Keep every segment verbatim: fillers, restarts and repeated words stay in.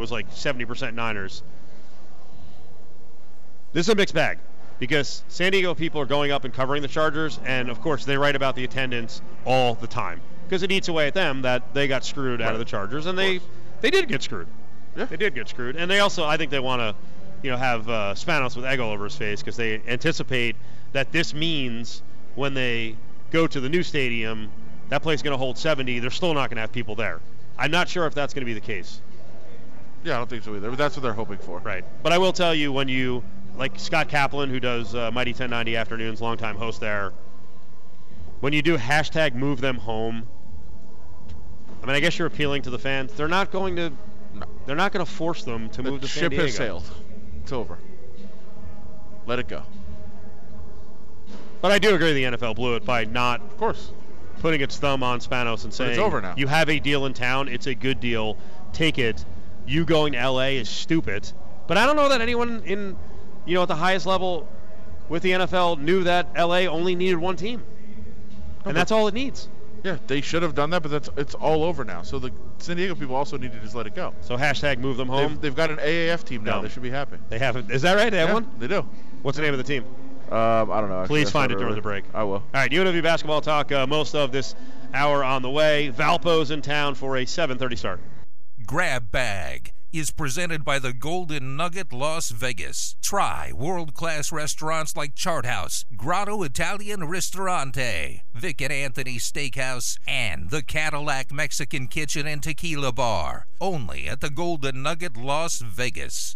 was like seventy percent Niners. This is a mixed bag because San Diego people are going up and covering the Chargers, and of course they write about the attendance all the time because it eats away at them that they got screwed right. out of the Chargers, and they they did get screwed. Yeah. They did get screwed, and they also, I think they want to, you know, have uh, Spanos with egg all over his face because they anticipate that this means when they go to the new stadium, that place is going to hold seventy. They're still not going to have people there. I'm not sure if that's going to be the case. Yeah, I don't think so either, but that's what they're hoping for. Right. But I will tell you, when you, like Scott Kaplan, who does uh, Mighty ten ninety Afternoons, longtime host there, when you do hashtag move them home, I mean, I guess you're appealing to the fans. They're not going to, no. they're not going to force them to the move to San Diego. The ship has sailed. It's over. Let it go. But I do agree the N F L blew it by not, of course, putting its thumb on Spanos and saying, it's over now. You have a deal in town. It's a good deal. Take it. You going to L A is stupid. But I don't know that anyone in, you know, at the highest level with the N F L knew that L A only needed one team. No, and that's all it needs. Yeah, they should have done that, but that's it's all over now. So the San Diego people also need to just let it go. So hashtag move them home. They've, they've got an A A F team now. No. They should be happy. They have it. Is that right? They have yeah, one? They do. What's the name of the team? Um, I don't know. Please find it during the break. I will. All right, U N L V basketball talk. Uh, most of this hour on the way. Valpo's in town for a seven thirty start. Grab Bag is presented by the Golden Nugget Las Vegas. Try world-class restaurants like Chart House, Grotto Italian Ristorante, Vic and Anthony Steakhouse, and the Cadillac Mexican Kitchen and Tequila Bar. Only at the Golden Nugget Las Vegas.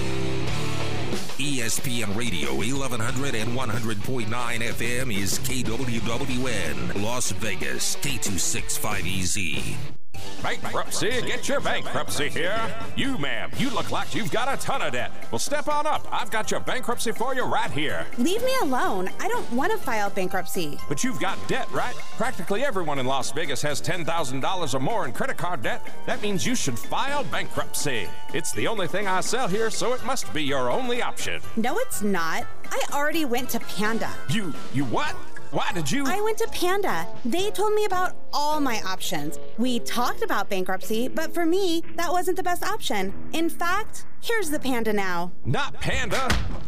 E S P N Radio, eleven hundred and one hundred point nine F M is K W W N, Las Vegas, K two sixty-five E Z. Bankruptcy, get your bankruptcy here. You, ma'am, you look like you've got a ton of debt. Well, step on up. I've got your bankruptcy for you right here. Leave me alone. I don't want to file bankruptcy. But you've got debt, right? Practically everyone in Las Vegas has ten thousand dollars or more in credit card debt. That means you should file bankruptcy. It's the only thing I sell here, so it must be your only option. No, it's not. I already went to Panda. You, you what? Why did you? I went to Panda. They told me about all my options. We talked about bankruptcy, but for me, that wasn't the best option. In fact, here's the Panda now. Not Panda.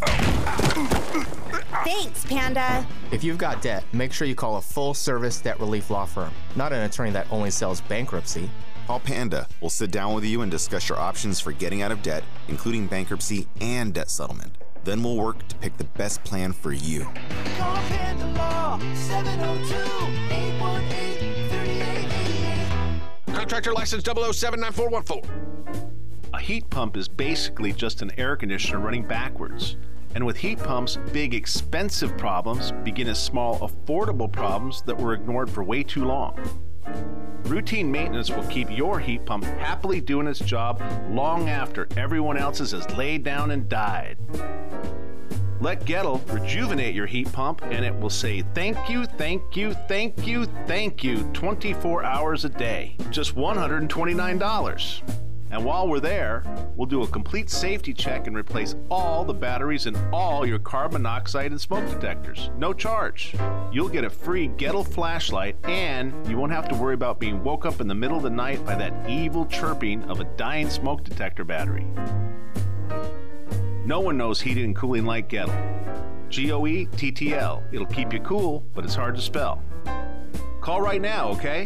Thanks, Panda. If you've got debt, make sure you call a full-service debt relief law firm, not an attorney that only sells bankruptcy. Call Panda. We'll sit down with you and discuss your options for getting out of debt, including bankruptcy and debt settlement. Then we'll work to pick the best plan for you. Call Panda Law, seven oh two, eight one eight, three eight eight eight. Contractor license double oh seven nine four one four. A heat pump is basically just an air conditioner running backwards. And with heat pumps, big expensive problems begin as small affordable problems that were ignored for way too long. Routine maintenance will keep your heat pump happily doing its job long after everyone else's has laid down and died. Let Gettle rejuvenate your heat pump and it will say thank you, thank you, thank you, thank you twenty-four hours a day. Just one hundred twenty-nine dollars. And while we're there, we'll do a complete safety check and replace all the batteries in all your carbon monoxide and smoke detectors. No charge. You'll get a free Gettle flashlight, and you won't have to worry about being woke up in the middle of the night by that evil chirping of a dying smoke detector battery. No one knows heating and cooling like Gettle. G O E T T L. It'll keep you cool, but it's hard to spell. Call right now, okay?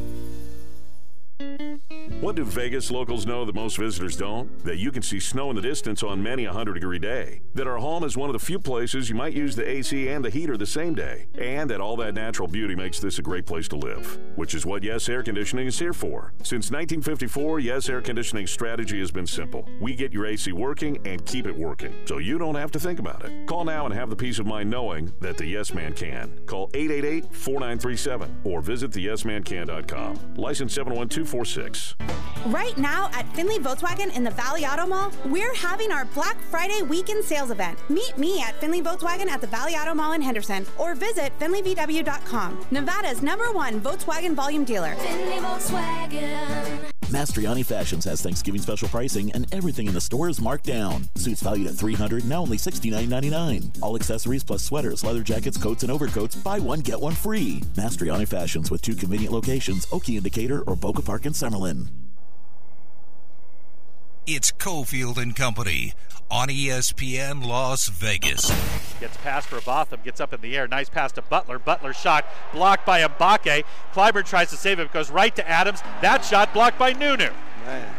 What do Vegas locals know that most visitors don't? That you can see snow in the distance on many a hundred degree day. That our home is one of the few places you might use the A C and the heater the same day. And that all that natural beauty makes this a great place to live. Which is what Yes Air Conditioning is here for. Since nineteen fifty-four, Yes Air Conditioning's strategy has been simple. We get your A C working and keep it working, so you don't have to think about it. Call now and have the peace of mind knowing that the Yes Man can. Call eight eight eight, four nine three seven or visit the yes man can dot com. License seven one two four six. Right now at Finley Volkswagen in the Valley Auto Mall, we're having our Black Friday weekend sales event. Meet me at Finley Volkswagen at the Valley Auto Mall in Henderson or visit finley v w dot com. Nevada's number one Volkswagen volume dealer. Finley Volkswagen. Mastriani Fashions has Thanksgiving special pricing and everything in the store is marked down. Suits valued at three hundred dollars, now only sixty-nine ninety-nine. All accessories plus sweaters, leather jackets, coats, and overcoats, buy one, get one free. Mastriani Fashions with two convenient locations, Oki in Decatur or Boca Park in Summerlin. It's Cofield and Company on E S P N Las Vegas. Gets past for Botham, gets up in the air. Nice pass to Butler. Butler shot blocked by Mbake. Clyburn tries to save it, goes right to Adams. That shot blocked by Nunu. Man.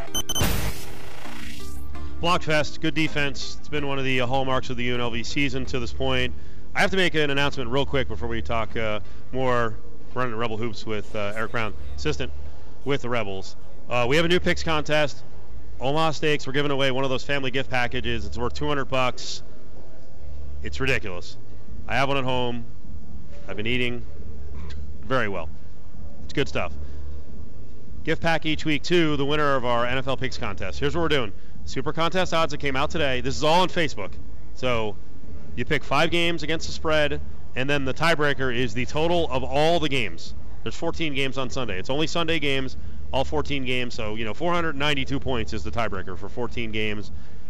Blockfest, good defense. It's been one of the uh, hallmarks of the U N L V season to this point. I have to make an announcement real quick before we talk uh, more running Rebel Hoops with uh, Eric Brown, assistant with the Rebels. Uh, we have a new picks contest. Omaha Steaks, we're giving away one of those family gift packages. It's worth two hundred bucks. It's ridiculous. I have one at home. I've been eating very well. It's good stuff. Gift pack each week to the winner of our N F L picks contest. Here's what we're doing. Super contest odds that came out today. This is all on Facebook. So you pick five games against the spread, and then the tiebreaker is the total of all the games. There's fourteen games on Sunday. It's only Sunday games, all fourteen games. So, you know, four hundred ninety-two points is the tiebreaker for fourteen games.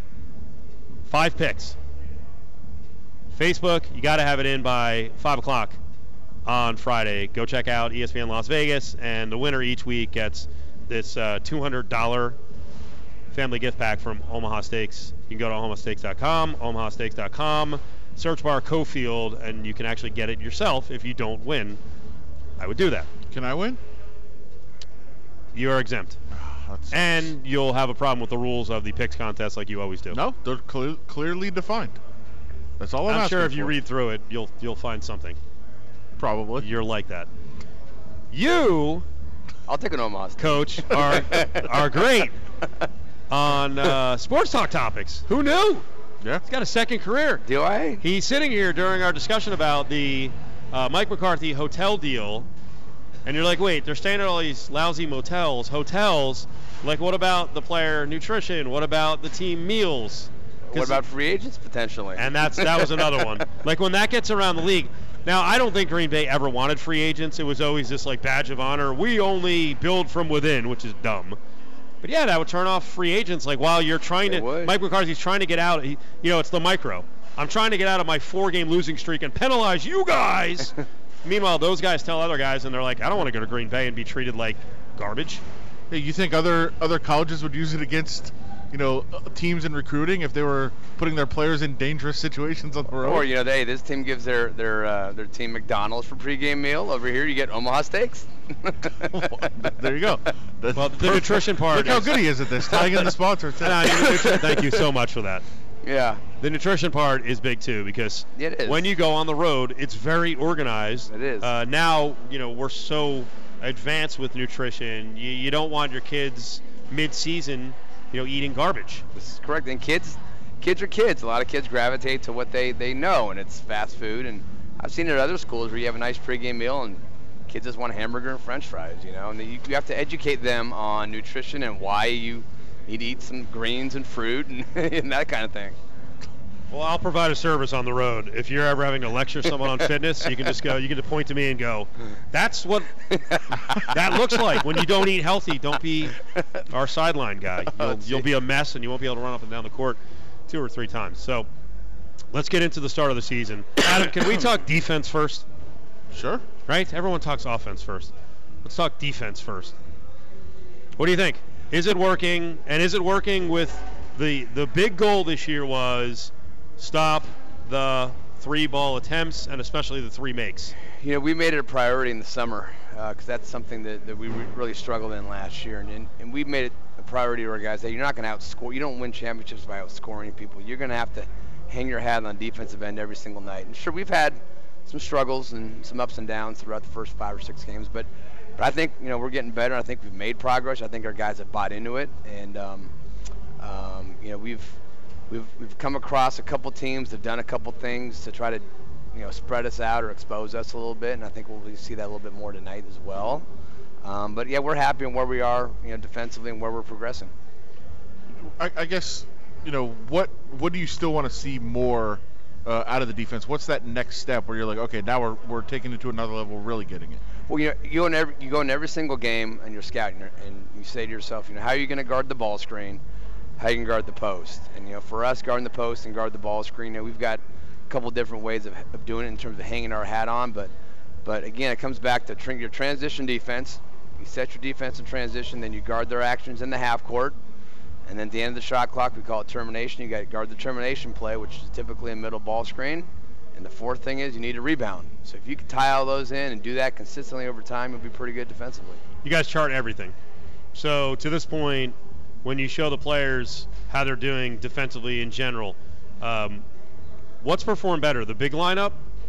Five picks. Facebook, you got to have it in by five o'clock on Friday. Go check out E S P N Las Vegas, and the winner each week gets this uh, two hundred dollars family gift pack from Omaha Steaks. You can go to omaha steaks dot com, omaha steaks dot com, search bar Cofield, and you can actually get it yourself if you don't win. I would do that. Can I win? You are exempt. And you'll have a problem with the rules of the picks contest like you always do. No, they're clear, clearly defined. That's all I'm, I'm asking sure if you for. read through it, you'll you'll find something. Probably. You're like that. You, I'll take an Omaha Steak. Coach, are are great on uh, sports talk topics. Who knew? Yeah. He's got a second career. Do I? He's sitting here during our discussion about the uh, Mike McCarthy hotel deal, and you're like, wait, they're staying at all these lousy motels, hotels. Like, what about the player nutrition? What about the team meals? What about free agents potentially? And that's that was another one. Like when that gets around the league. Now, I don't think Green Bay ever wanted free agents. It was always this like badge of honor. We only build from within, which is dumb. But yeah, that would turn off free agents. Like while you're trying It to, would. Mike McCarthy's trying to get out. He, you know, it's the micro. I'm trying to get out of my four-game losing streak and penalize you guys. Meanwhile, those guys tell other guys, and they're like, I don't want to go to Green Bay and be treated like garbage. Hey, you think other other colleges would use it against, you know, uh, teams in recruiting if they were putting their players in dangerous situations on the road? Or, you know, hey, this team gives their their uh, their team McDonald's for pregame meal. Over here, you get Omaha Steaks. There you go. That's Well, the perfect. nutrition part. Look how is- good he is at this, tying in the sponsor. too. And, uh, the nutrition- Thank you so much for that. Yeah. The nutrition part is big too because It is. when you go on the road, it's very organized. It is. Uh, now, you know, we're so advanced with nutrition. You, you don't want your kids mid-season, you know, eating garbage. This is correct. And kids, kids are kids. A lot of kids gravitate to what they, they know, and it's fast food. And I've seen it at other schools where you have a nice pregame meal and kids just want a hamburger and French fries. You know, and you, you have to educate them on nutrition and why you need to eat some greens and fruit and, and that kind of thing. Well, I'll provide a service on the road. If you're ever having to lecture someone on fitness, you can just go, you can just point to me and go, that's what that looks like when you don't eat healthy. Don't be our sideline guy. You'll, you'll be a mess and you won't be able to run up and down the court two or three times. So let's get into the start of the season. Adam, can we talk defense first? Sure. Right? Everyone talks offense first. Let's talk defense first. What do you think? Is it working? And is it working with the the big goal this year was stop the three ball attempts and especially the three makes? You know, we made it a priority in the summer because uh, that's something that, that we re- really struggled in last year. And, and, and we made it a priority to our guys that you're not going to outscore. You don't win championships by outscoring people. You're going to have to hang your hat on defensive end every single night. And sure, we've had some struggles and some ups and downs throughout the first five or six games. But, but I think, you know, we're getting better. I think we've made progress. I think our guys have bought into it. And, um, um, you know, we've We've we've come across a couple teams that have done a couple things to try to, you know, spread us out or expose us a little bit, and I think we'll see that a little bit more tonight as well. Um, but yeah, we're happy in where we are, you know, defensively and where we're progressing. I, I guess, you know, what what do you still want to see more uh, out of the defense? What's that next step where you're like, okay, now we're we're taking it to another level, really getting it? Well, you know, you go in every you go in every single game and you're scouting, and you say to yourself, you know, how are you going to guard the ball screen? How you can guard the post. And, you know, for us, guarding the post and guard the ball screen, you know, we've got a couple different ways of, of doing it in terms of hanging our hat on. But, but again, it comes back to tr- your transition defense. You set your defense in transition, then you guard their actions in the half court. And then at the end of the shot clock, we call it termination. You got to guard the termination play, which is typically a middle ball screen. And the fourth thing is you need a rebound. So if you can tie all those in and do that consistently over time, you'll be pretty good defensively. You guys chart everything. So to this point, when you show the players how they're doing defensively in general, um, what's performed better, the big lineup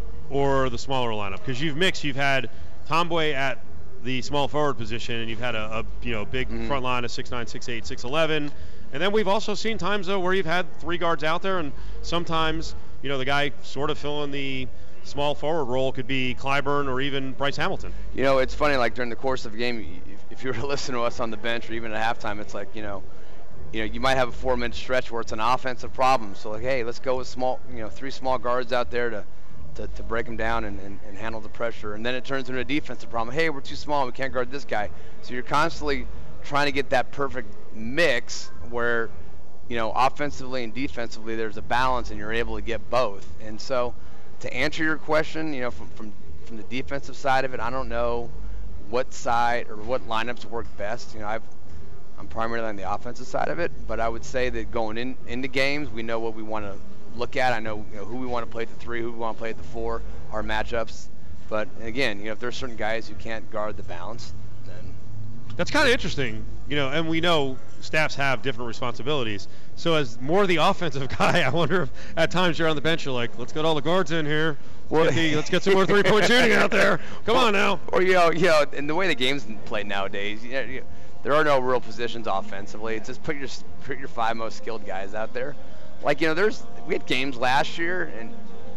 or the smaller lineup? Because you've mixed. You've had Tomboy at the small forward position, and you've had a, a you know big mm. front line of six nine, six eight, six eleven. And then we've also seen times, though, where you've had three guards out there, and sometimes you know the guy sort of filling the small forward role could be Clyburn or even Bryce Hamilton. You know, it's funny, like during the course of a game, if, if you were to listen to us on the bench or even at halftime, it's like, you know, you know, you might have a four-minute stretch where it's an offensive problem. So, like, hey, let's go with small, you know, three small guards out there to to, to break them down and, and, and handle the pressure. And then it turns into a defensive problem. Hey, we're too small. We can't guard this guy. So you're constantly trying to get that perfect mix where, you know, offensively and defensively there's a balance and you're able to get both. And so to answer your question, you know, from, from, from the defensive side of it, I don't know what side or what lineups work best. You know, I've, I'm primarily on the offensive side of it, but I would say that going in into games, we know what we want to look at. I know, you know who we want to play at the three, who we want to play at the four, our matchups. But again, you know, if there's certain guys who can't guard the balance, then that's kind of interesting. You know, and we know staffs have different responsibilities. So as more the offensive guy, I wonder if at times you're on the bench, you're like, let's get all the guards in here. Let's, get, the, let's get some more three-point shooting out there. Come on now. Or you know, you know, and the way the game's played nowadays, you know, you, there are no real positions offensively. It's just put your put your five most skilled guys out there. Like, you know, there's we had games last year, and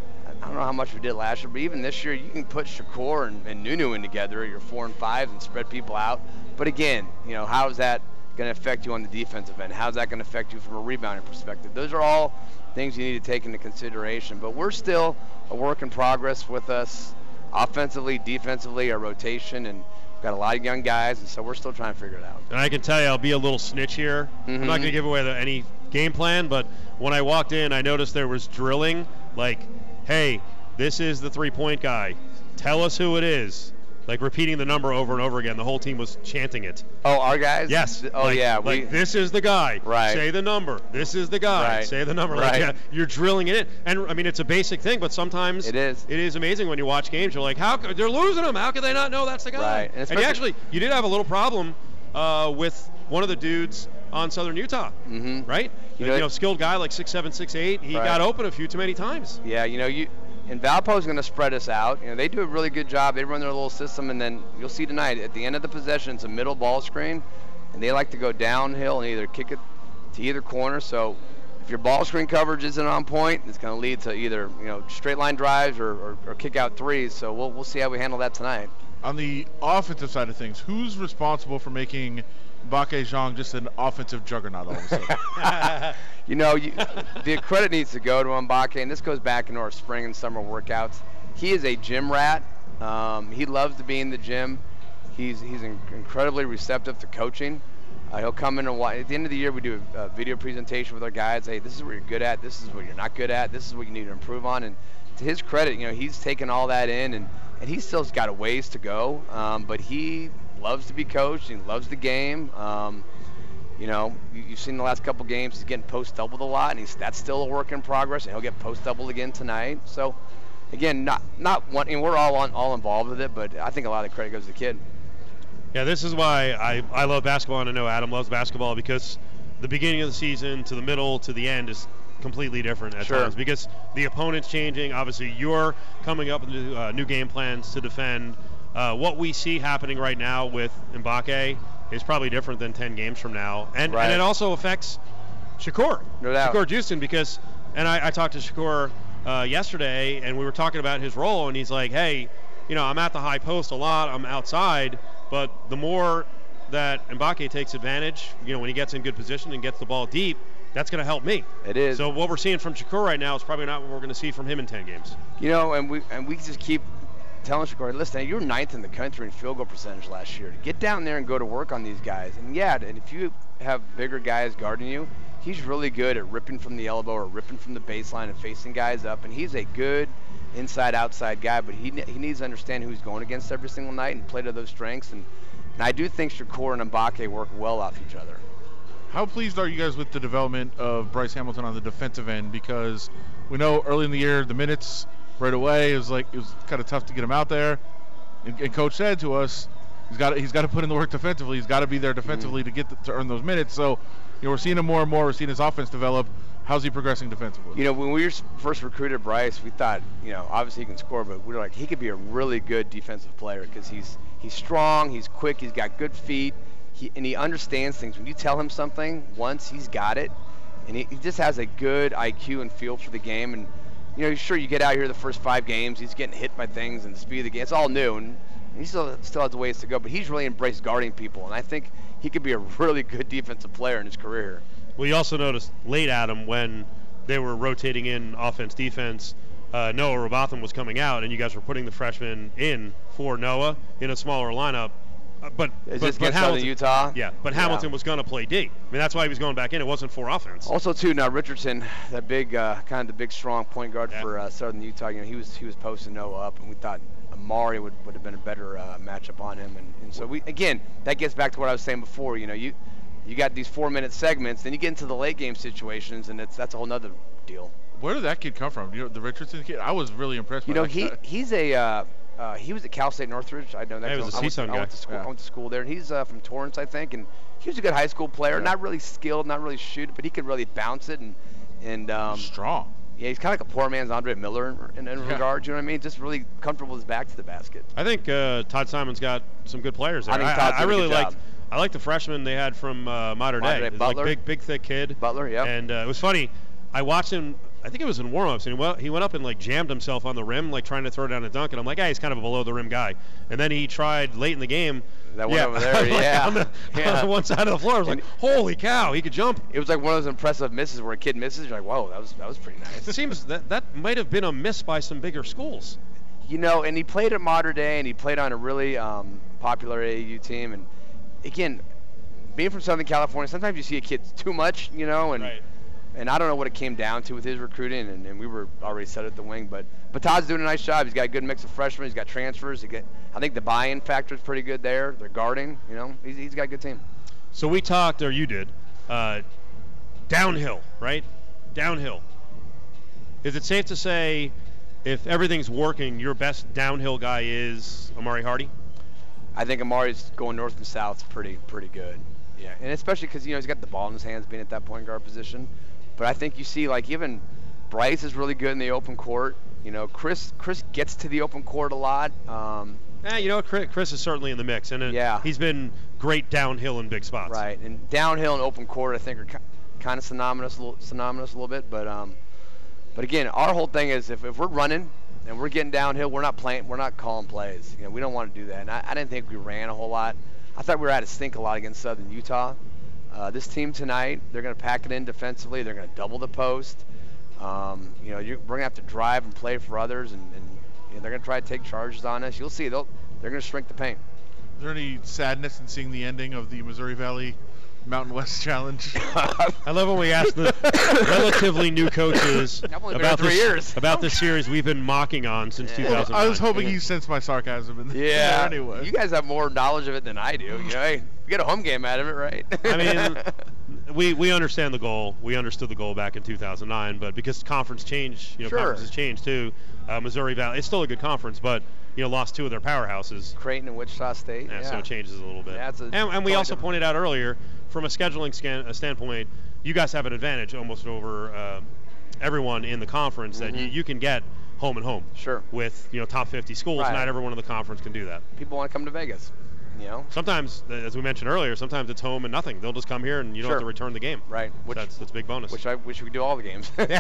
I don't know how much we did last year, but even this year, you can put Shakur and, and Nunu in together, your four and fives, and spread people out. But again, you know, how is that going to affect you on the defensive end? How's that going to affect you from a rebounding perspective? Those are all things you need to take into consideration. But we're still a work in progress with us offensively, defensively, our rotation, and we've got a lot of young guys, and so we're still trying to figure it out. And I can tell you, I'll be a little snitch here. Mm-hmm. I'm not going to give away the, any game plan, but when I walked in, I noticed there was drilling, like, hey, this is the three-point guy. Tell us who it is. Like repeating the number over and over again. The whole team was chanting it. Oh, our guys? Yes. Oh, like, yeah. Like, we, this is the guy. Right. Say the number. This is the guy. Right. Say the number. Right. Like, yeah, you're drilling it in. And, I mean, it's a basic thing, but sometimes it is. It is amazing when you watch games. You're like, how could, they're losing them. How could they not know that's the guy? Right. And, and you actually, you did have a little problem uh, with one of the dudes on Southern Utah, mm-hmm. right? You you know, know, skilled guy like six seven, six eight. He right. got open a few too many times. Yeah, you know, you and Valpo is going to spread us out. You know, they do a really good job. They run their little system, and then you'll see tonight at the end of the possession, it's a middle ball screen, and they like to go downhill and either kick it to either corner. So if your ball screen coverage isn't on point, it's going to lead to either you know straight line drives or, or, or kick out threes. So we'll we'll see how we handle that tonight. On the offensive side of things, who's responsible for making Mbacke Zhang just an offensive juggernaut all of a sudden? You know, you, the credit needs to go to Mbacke, and this goes back into our spring and summer workouts. He is a gym rat. Um, he loves to be in the gym. He's he's in, incredibly receptive to coaching. Uh, he'll come in and watch. At the end of the year, we do a, a video presentation with our guys. Hey, this is what you're good at. This is what you're not good at. This is what you need to improve on. And to his credit, you know, he's taken all that in, and, and he still's got a ways to go. Um, but he loves to be coached. He loves the game. Um, you know, you, you've seen the last couple games. He's getting post-doubled a lot, and he's that's still a work in progress. And he'll get post-doubled again tonight. So, again, not not one. And we're all on, all involved with it, but I think a lot of the credit goes to the kid. Yeah, this is why I, I love basketball, and I know Adam loves basketball, because the beginning of the season to the middle to the end is completely different at Sure. times, because the opponent's changing. Obviously, you're coming up with new, uh, new game plans to defend. Uh, what we see happening right now with Mbacke is probably different than ten games from now. And, Right. and it also affects Shakur. No doubt. Shakur Houston, because, and I, I talked to Shakur uh, yesterday, and we were talking about his role, and he's like, hey, you know, I'm at the high post a lot, I'm outside, but the more that Mbacke takes advantage, you know, when he gets in good position and gets the ball deep, that's going to help me. It is. So what we're seeing from Shakur right now is probably not what we're going to see from him in ten games. You know, and we and we just keep telling Shakur, listen, you were ninth in the country in field goal percentage last year. Get down there and go to work on these guys. And yeah, and if you have bigger guys guarding you, he's really good at ripping from the elbow or ripping from the baseline and facing guys up. And he's a good inside-outside guy, but he he needs to understand who he's going against every single night and play to those strengths. And, and I do think Shakur and Mbacke work well off each other. How pleased are you guys with the development of Bryce Hamilton on the defensive end? Because we know early in the year the minutes right away it was like it was kind of tough to get him out there, and, and Coach said to us he's got he's got to put in the work defensively. He's got to be there defensively mm-hmm. to get the, to earn those minutes. So you know we're seeing him more and more. We're seeing his offense develop. How's he progressing defensively? You know, when we first recruited Bryce, we thought, you know, obviously he can score, but we were like, he could be a really good defensive player because he's he's strong, he's quick, he's got good feet, he, and he understands things. When you tell him something once, he's got it, and he, he just has a good I Q and feel for the game. And you know, sure, you get out here the first five games, he's getting hit by things and the speed of the game. It's all new, and he still still has a ways to go. But he's really embraced guarding people, and I think he could be a really good defensive player in his career here. Well, you also noticed late, Adam, when they were rotating in offense, defense, uh, Noah Robotham was coming out, and you guys were putting the freshman in for Noah in a smaller lineup. Uh, but Is but, this but against Hamilton, Southern Utah? Yeah, but Yeah. Hamilton was going to play D. I mean, that's why he was going back in. It wasn't for offense. Also, too, now Richardson, that big, uh, kind of the big, strong point guard Yeah. for uh, Southern Utah. You know, he was he was posting Noah up, and we thought Amari would, would have been a better uh, matchup on him. And, and so we again, that gets back to what I was saying before. You know, you you got these four-minute segments, then you get into the late game situations, and it's that's a whole nother deal. Where did that kid come from? You know, the Richardson kid. I was really impressed. You by know, that he guy. he's a uh, uh, he was at Cal State Northridge. I know that. Yeah, he was a I went, C S U to, I went guy. to school. Yeah. I went to school there, and he's uh, from Torrance, I think. And he was a good high school player. Yeah. Not really skilled, not really shoot, but he could really bounce it and and um, He's strong. yeah, he's kind of like a poor man's Andre Miller in, in, in Yeah. regards. You know what I mean? Just really comfortable with his back to the basket. I think uh, Todd Simon's got some good players there. I think I, Todd's I, I doing a really good liked. job. I like the freshman they had from uh, Mater Mater Dei. Dei, It was Butler. like big, big, thick kid. Butler, yeah. And uh, it was funny. I watched him. I think it was in warm-ups, and he went, he went up and like jammed himself on the rim, like trying to throw down a dunk. And I'm like, ah, he's kind of a below-the-rim guy. And then he tried late in the game. That one yeah, over there, like yeah. on, the, Yeah. on one side of the floor, I was like, holy cow, he could jump. It was like one of those impressive misses where a kid misses. You're like, whoa, that was that was pretty nice. It seems that that might have been a miss by some bigger schools. You know, and he played at Mater Dei, and he played on a really um, popular A A U team. And again, being from Southern California, sometimes you see a kid too much, you know, and Right. and I don't know what it came down to with his recruiting, and, and we were already set at the wing. But but Todd's doing a nice job. He's got a good mix of freshmen. He's got transfers. He get, I think the buy-in factor is pretty good there. They're guarding, you know. He's, he's got a good team. So we talked, or you did, uh, downhill, right? Downhill. Is it safe to say if everything's working, your best downhill guy is Amari Hardy? I think Amari's going north and south pretty pretty good. Yeah, and especially because you know he's got the ball in his hands, being at that point guard position. But I think you see like even Bryce is really good in the open court. You know, Chris Chris gets to the open court a lot. Um, Eh, you know what? Chris, Chris is certainly in the mix, and uh, Yeah. he's been great downhill in big spots. right, and downhill and open court I think are ki- kind of synonymous, a little, synonymous a little bit. But um, but again, our whole thing is if, if we're running and we're getting downhill, we're not playing, we're not calling plays. You know, we don't want to do that. And I, I didn't think we ran a whole lot. I thought we were at a stink a lot against Southern Utah. Uh, this team tonight, they're going to pack it in defensively. They're going to double the post. Um, you know, you're, we're going to have to drive and play for others, and, and you know, they're going to try to take charges on us. You'll see, they'll, they're going to shrink the paint. Is there any sadness in seeing the ending of the Missouri Valley Mountain West Challenge? I love when we ask the relatively new coaches I've only been about here three this, years. about this series we've been mocking on since two thousand nine. I was hoping you sensed my sarcasm in there Yeah. anyway. You guys have more knowledge of it than I do. You know, hey, you get a home game out of it, right? I mean, we we understand the goal. We understood the goal back in two thousand nine, but because conference changed, you know, Sure. conferences changed too. Uh, Missouri Valley, it's still a good conference, but you know, lost two of their powerhouses. Creighton and Wichita State. Yeah, Yeah, so it changes a little bit. Yeah, it's a and, and we totally also different- pointed out earlier, from a scheduling scan, a standpoint, you guys have an advantage almost over uh, everyone in the conference that you, Mhm. you can get home and home. Sure. With you know top fifty schools, Right. not everyone in the conference can do that. People want to come to Vegas. You know. Sometimes, uh, as we mentioned earlier, sometimes it's home and nothing. They'll just come here and you don't have Sure. to return the game. Right. So Which that's that's a big bonus. which I wish we could do all the games. All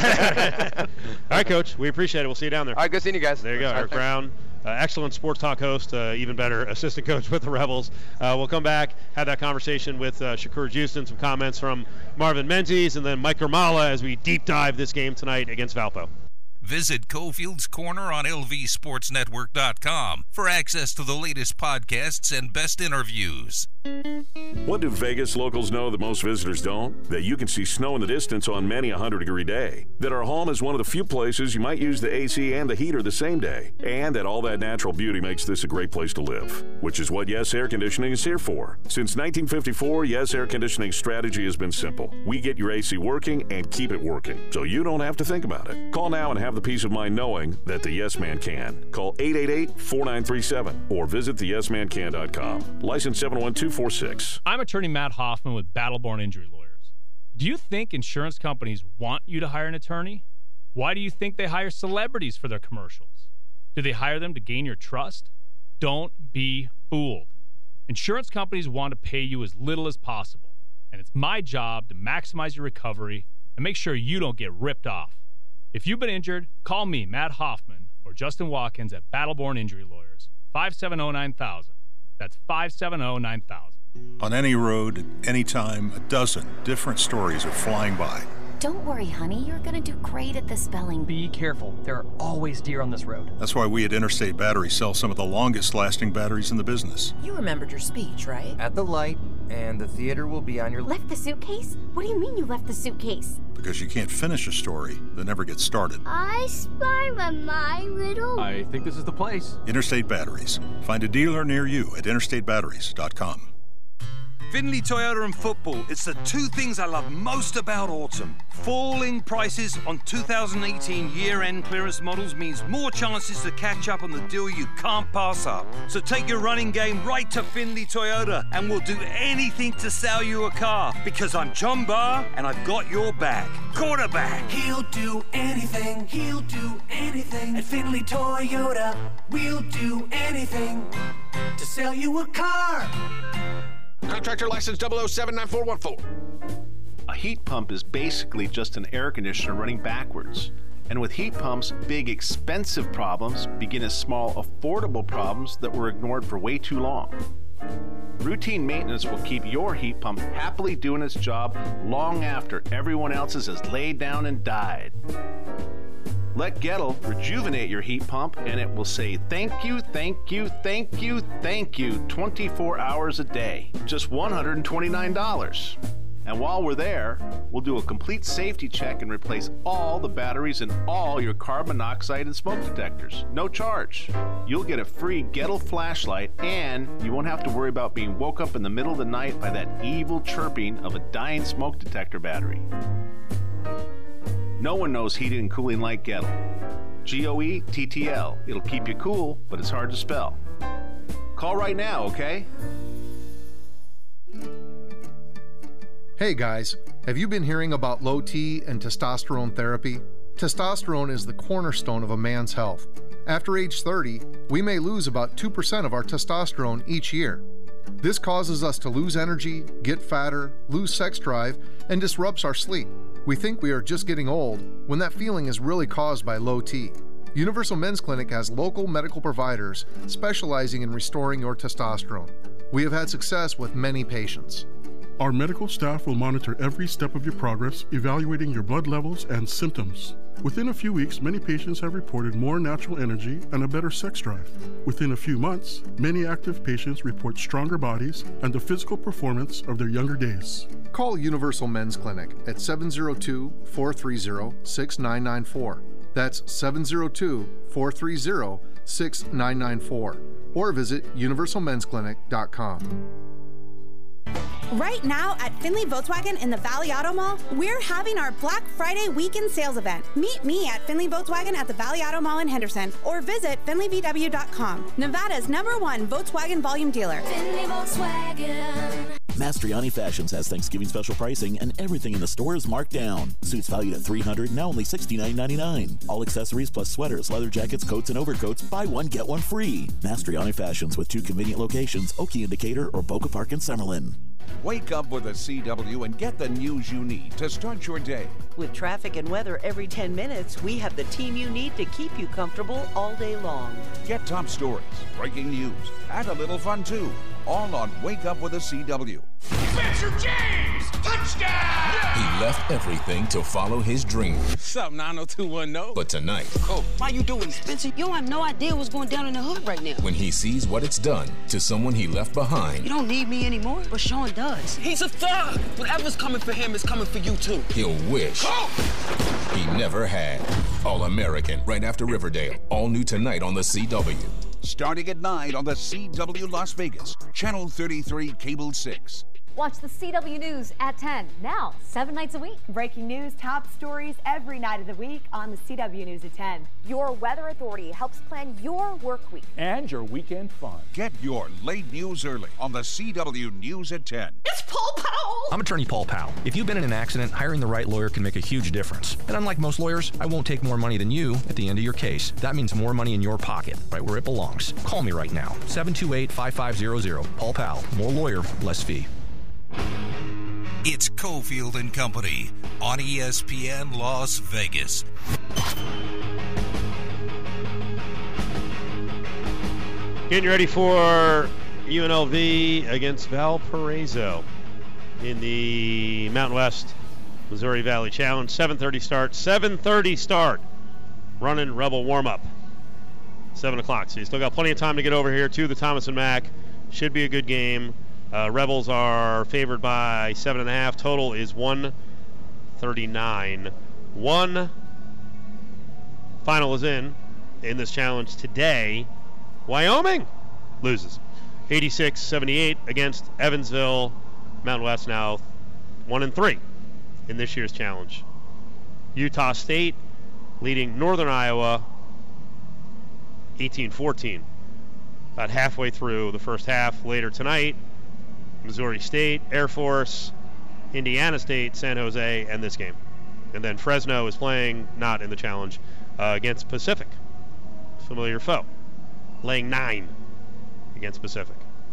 right, Coach. We appreciate it. We'll see you down there. All right, good seeing you guys. There you go, All right, Eric thanks. Brown, uh, excellent sports talk host, uh, even better assistant coach with the Rebels. Uh, we'll come back, have that conversation with uh, Shakur Houston, some comments from Marvin Menzies, and then Mike Ermala as we deep dive this game tonight against Valpo. Visit Cofield's Corner on L V Sports Network dot com for access to the latest podcasts and best interviews. What do Vegas locals know that most visitors don't? That you can see snow in the distance on many a one hundred degree day. That our home is one of the few places you might use the A C and the heater the same day. And that all that natural beauty makes this a great place to live. Which is what Yes Air Conditioning is here for. Since nineteen fifty-four, Yes Air Conditioning's strategy has been simple. We get your A C working and keep it working, so you don't have to think about it. Call now and have the peace of mind knowing that the Yes Man can. Call eight eight eight, four nine three seven or visit the yes man can dot com. License seven one two four six. I'm attorney Matt Hoffman with Battleborn Injury Lawyers. Do you think insurance companies want you to hire an attorney? Why do you think they hire celebrities for their commercials? Do they hire them to gain your trust? Don't be fooled. Insurance companies want to pay you as little as possible, and it's my job to maximize your recovery and make sure you don't get ripped off. If you've been injured, call me, Matt Hoffman, or Justin Watkins at Battleborn Injury Lawyers, five seven zero, nine thousand. That's five seven zero, nine thousand. On any road, at any time, a dozen different stories are flying by. Don't worry, honey. You're going to do great at the spelling. Be careful. There are always deer on this road. That's why we at Interstate Batteries sell some of the longest-lasting batteries in the business. You remembered your speech, right? At the light, and the theater will be on your... Left the suitcase? What do you mean you left the suitcase? Because you can't finish a story that never gets started. I spy my riddle. I think this is the place. Interstate Batteries. Find a dealer near you at interstate batteries dot com. Finley Toyota and football, it's the two things I love most about autumn. Falling prices on two thousand eighteen year-end clearance models means more chances to catch up on the deal you can't pass up. So take your running game right to Finley Toyota and we'll do anything to sell you a car because I'm John Barr and I've got your back. Quarterback. He'll do anything, he'll do anything. At Finley Toyota, we'll do anything to sell you a car. Contractor license double oh seven nine four one four. A heat pump is basically just an air conditioner running backwards. And with heat pumps, big expensive problems begin as small affordable problems that were ignored for way too long. Routine maintenance will keep your heat pump happily doing its job long after everyone else's has laid down and died. Let Gettle rejuvenate your heat pump and it will say thank you, thank you, thank you, thank you twenty-four hours a day. Just one hundred twenty-nine dollars. And while we're there, we'll do a complete safety check and replace all the batteries in all your carbon monoxide and smoke detectors. No charge. You'll get a free Gettle flashlight and you won't have to worry about being woke up in the middle of the night by that evil chirping of a dying smoke detector battery. No one knows heating and cooling like Gettle. G O E T T L. It'll keep you cool, but it's hard to spell. Call right now, okay? Hey guys, have you been hearing about low T and testosterone therapy? Testosterone is the cornerstone of a man's health. After age thirty, we may lose about two percent of our testosterone each year. This causes us to lose energy, get fatter, lose sex drive, and disrupts our sleep. We think we are just getting old when that feeling is really caused by low T. Universal Men's Clinic has local medical providers specializing in restoring your testosterone. We have had success with many patients. Our medical staff will monitor every step of your progress, evaluating your blood levels and symptoms. Within a few weeks, many patients have reported more natural energy and a better sex drive. Within a few months, many active patients report stronger bodies and the physical performance of their younger days. Call Universal Men's Clinic at seven zero two, four three zero, six nine nine four. That's seven zero two, four three zero, six nine nine four. Or visit universal men's clinic dot com. Right now at Finley Volkswagen in the Valley Auto Mall, we're having our Black Friday weekend sales event. Meet me at Finley Volkswagen at the Valley Auto Mall in Henderson or visit finley v w dot com. Nevada's number one Volkswagen volume dealer. Finley Volkswagen. Mastriani Fashions has Thanksgiving special pricing and everything in the store is marked down. Suits valued at three hundred dollars, now only sixty-nine ninety-nine. All accessories plus sweaters, leather jackets, coats, and overcoats, buy one, get one free. Mastriani Fashions with two convenient locations, Oakey in Decatur or Boca Park in Summerlin. Wake up with a C W and get the news you need to start your day. With traffic and weather every ten minutes, we have the team you need to keep you comfortable all day long. Get top stories, breaking news, and a little fun too. All on Wake Up with a C W. Spencer James! Touchdown! He left everything to follow his dream. What's up, nine oh two one oh? But tonight, Oh, why you doing that? Spencer, you don't have no idea what's going down in the hood right now. when he sees what it's done to someone he left behind, You don't need me anymore, but Sean does. He's a thug. Whatever's coming for him is coming for you, too. he'll wish he never had. All-American, right after Riverdale. All new tonight on the C W. Starting at nine on the C W Las Vegas, Channel thirty-three, Cable six. Watch the C W News at ten, now, seven nights a week. Breaking news, top stories every night of the week on the C W News at ten. Your weather authority helps plan your work week. And your weekend fun. Get your late news early on the C W News at ten. It's Paul Powell! I'm attorney Paul Powell. If you've been in an accident, hiring the right lawyer can make a huge difference. And unlike most lawyers, I won't take more money than you at the end of your case. That means more money in your pocket, right where it belongs. Call me right now, seven two eight, five five zero zero. Paul Powell. More lawyer, less fee. It's Cofield and Company on E S P N Las Vegas. Getting ready for U N L V against Valparaiso in the Mountain West Missouri Valley Challenge. seven thirty start. seven thirty start. Running Rebel warm-up. seven o'clock. So you still got plenty of time to get over here to the Thomas and Mack. Should be a good game. Uh, Rebels are favored by seven and a half. Total is one thirty-nine. One final is in in this challenge today. Wyoming loses eighty-six seventy-eight against Evansville. Mountain West now one and three in this year's challenge. Utah State leading Northern Iowa eighteen fourteen. About halfway through the first half. Later tonight, Missouri State, Air Force, Indiana State, San Jose, and this game. And then Fresno is playing, not in the challenge, uh, against Pacific. Familiar foe. Laying nine against Pacific.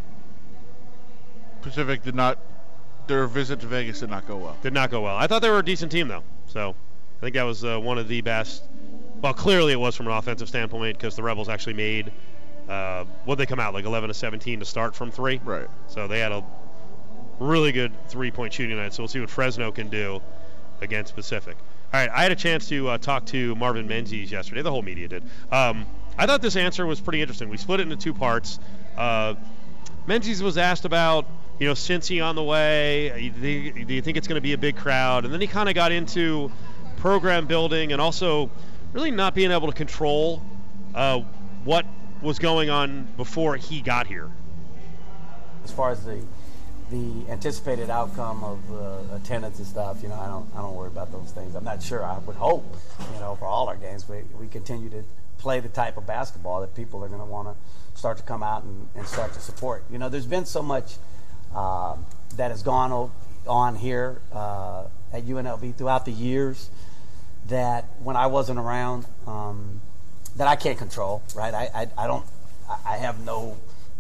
Pacific did not, their visit to Vegas did not go well. Did not go well. I thought they were a decent team, though. So I think that was uh, one of the best. Well, clearly it was from an offensive standpoint because the Rebels actually made, uh, what they come out, like eleven to seventeen to start from three? Right. So they had a really good three-point shooting night. So we'll see what Fresno can do against Pacific. All right, I had a chance to uh, talk to Marvin Menzies yesterday. The whole media did. Um, I thought this answer was pretty interesting. We split it into two parts. Uh, Menzies was asked about, you know, Cincy on the way. Do you, do you think it's going to be a big crowd? And then he kind of got into program building and also really not being able to control uh, what was going on before he got here. As far as the the anticipated outcome of uh, attendance and stuff, you know, I don't I don't worry about those things. I'm not sure. I would hope, you know, for all our games, we we continue to play the type of basketball that people are going to want to start to come out and, and start to support. You know, there's been so much uh, that has gone on here uh, at U N L V throughout the years that when I wasn't around, um, that I can't control, right? I, I, I don't, I have no,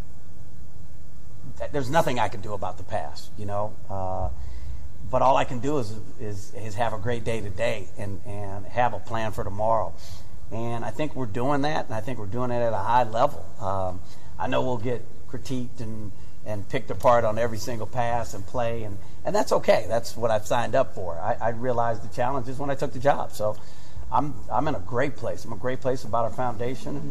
there's nothing I can do about the past, you know? Uh, but all I can do is, is, is have a great day today and, and have a plan for tomorrow. And I think we're doing that, and I think we're doing it at a high level. Um, I know we'll get critiqued and, and picked apart on every single pass and play, and, and that's okay. That's what I've signed up for. I, I realized the challenges when I took the job. So I'm I'm in a great place. I'm in a great place about our foundation.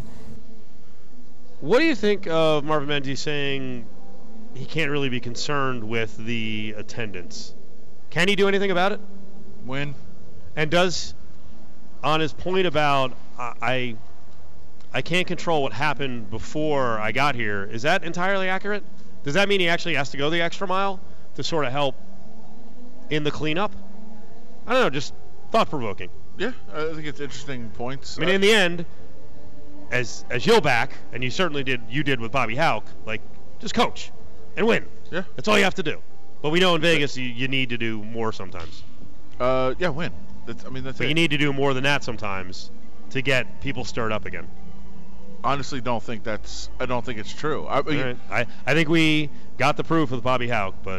What do you think of Marvin Menzies saying he can't really be concerned with the attendance? Can he do anything about it? Win. And does, on his point about I I can't control what happened before I got here, is that entirely accurate? Does that mean he actually has to go the extra mile to sort of help in the cleanup? I don't know, just thought-provoking. Yeah, I think it's interesting points. I mean, in the end, as as you'll back, and you certainly did, you did with Bobby Hauck, like, just coach and win. Yeah. That's all you have to do. But we know in Vegas you, you need to do more sometimes. Uh, yeah, win. That's, I mean, that's But it. you need to do more than that sometimes to get people stirred up again. Honestly, don't think that's. I don't think it's true. I, mean, right. I I think we got the proof with Bobby Hauck, but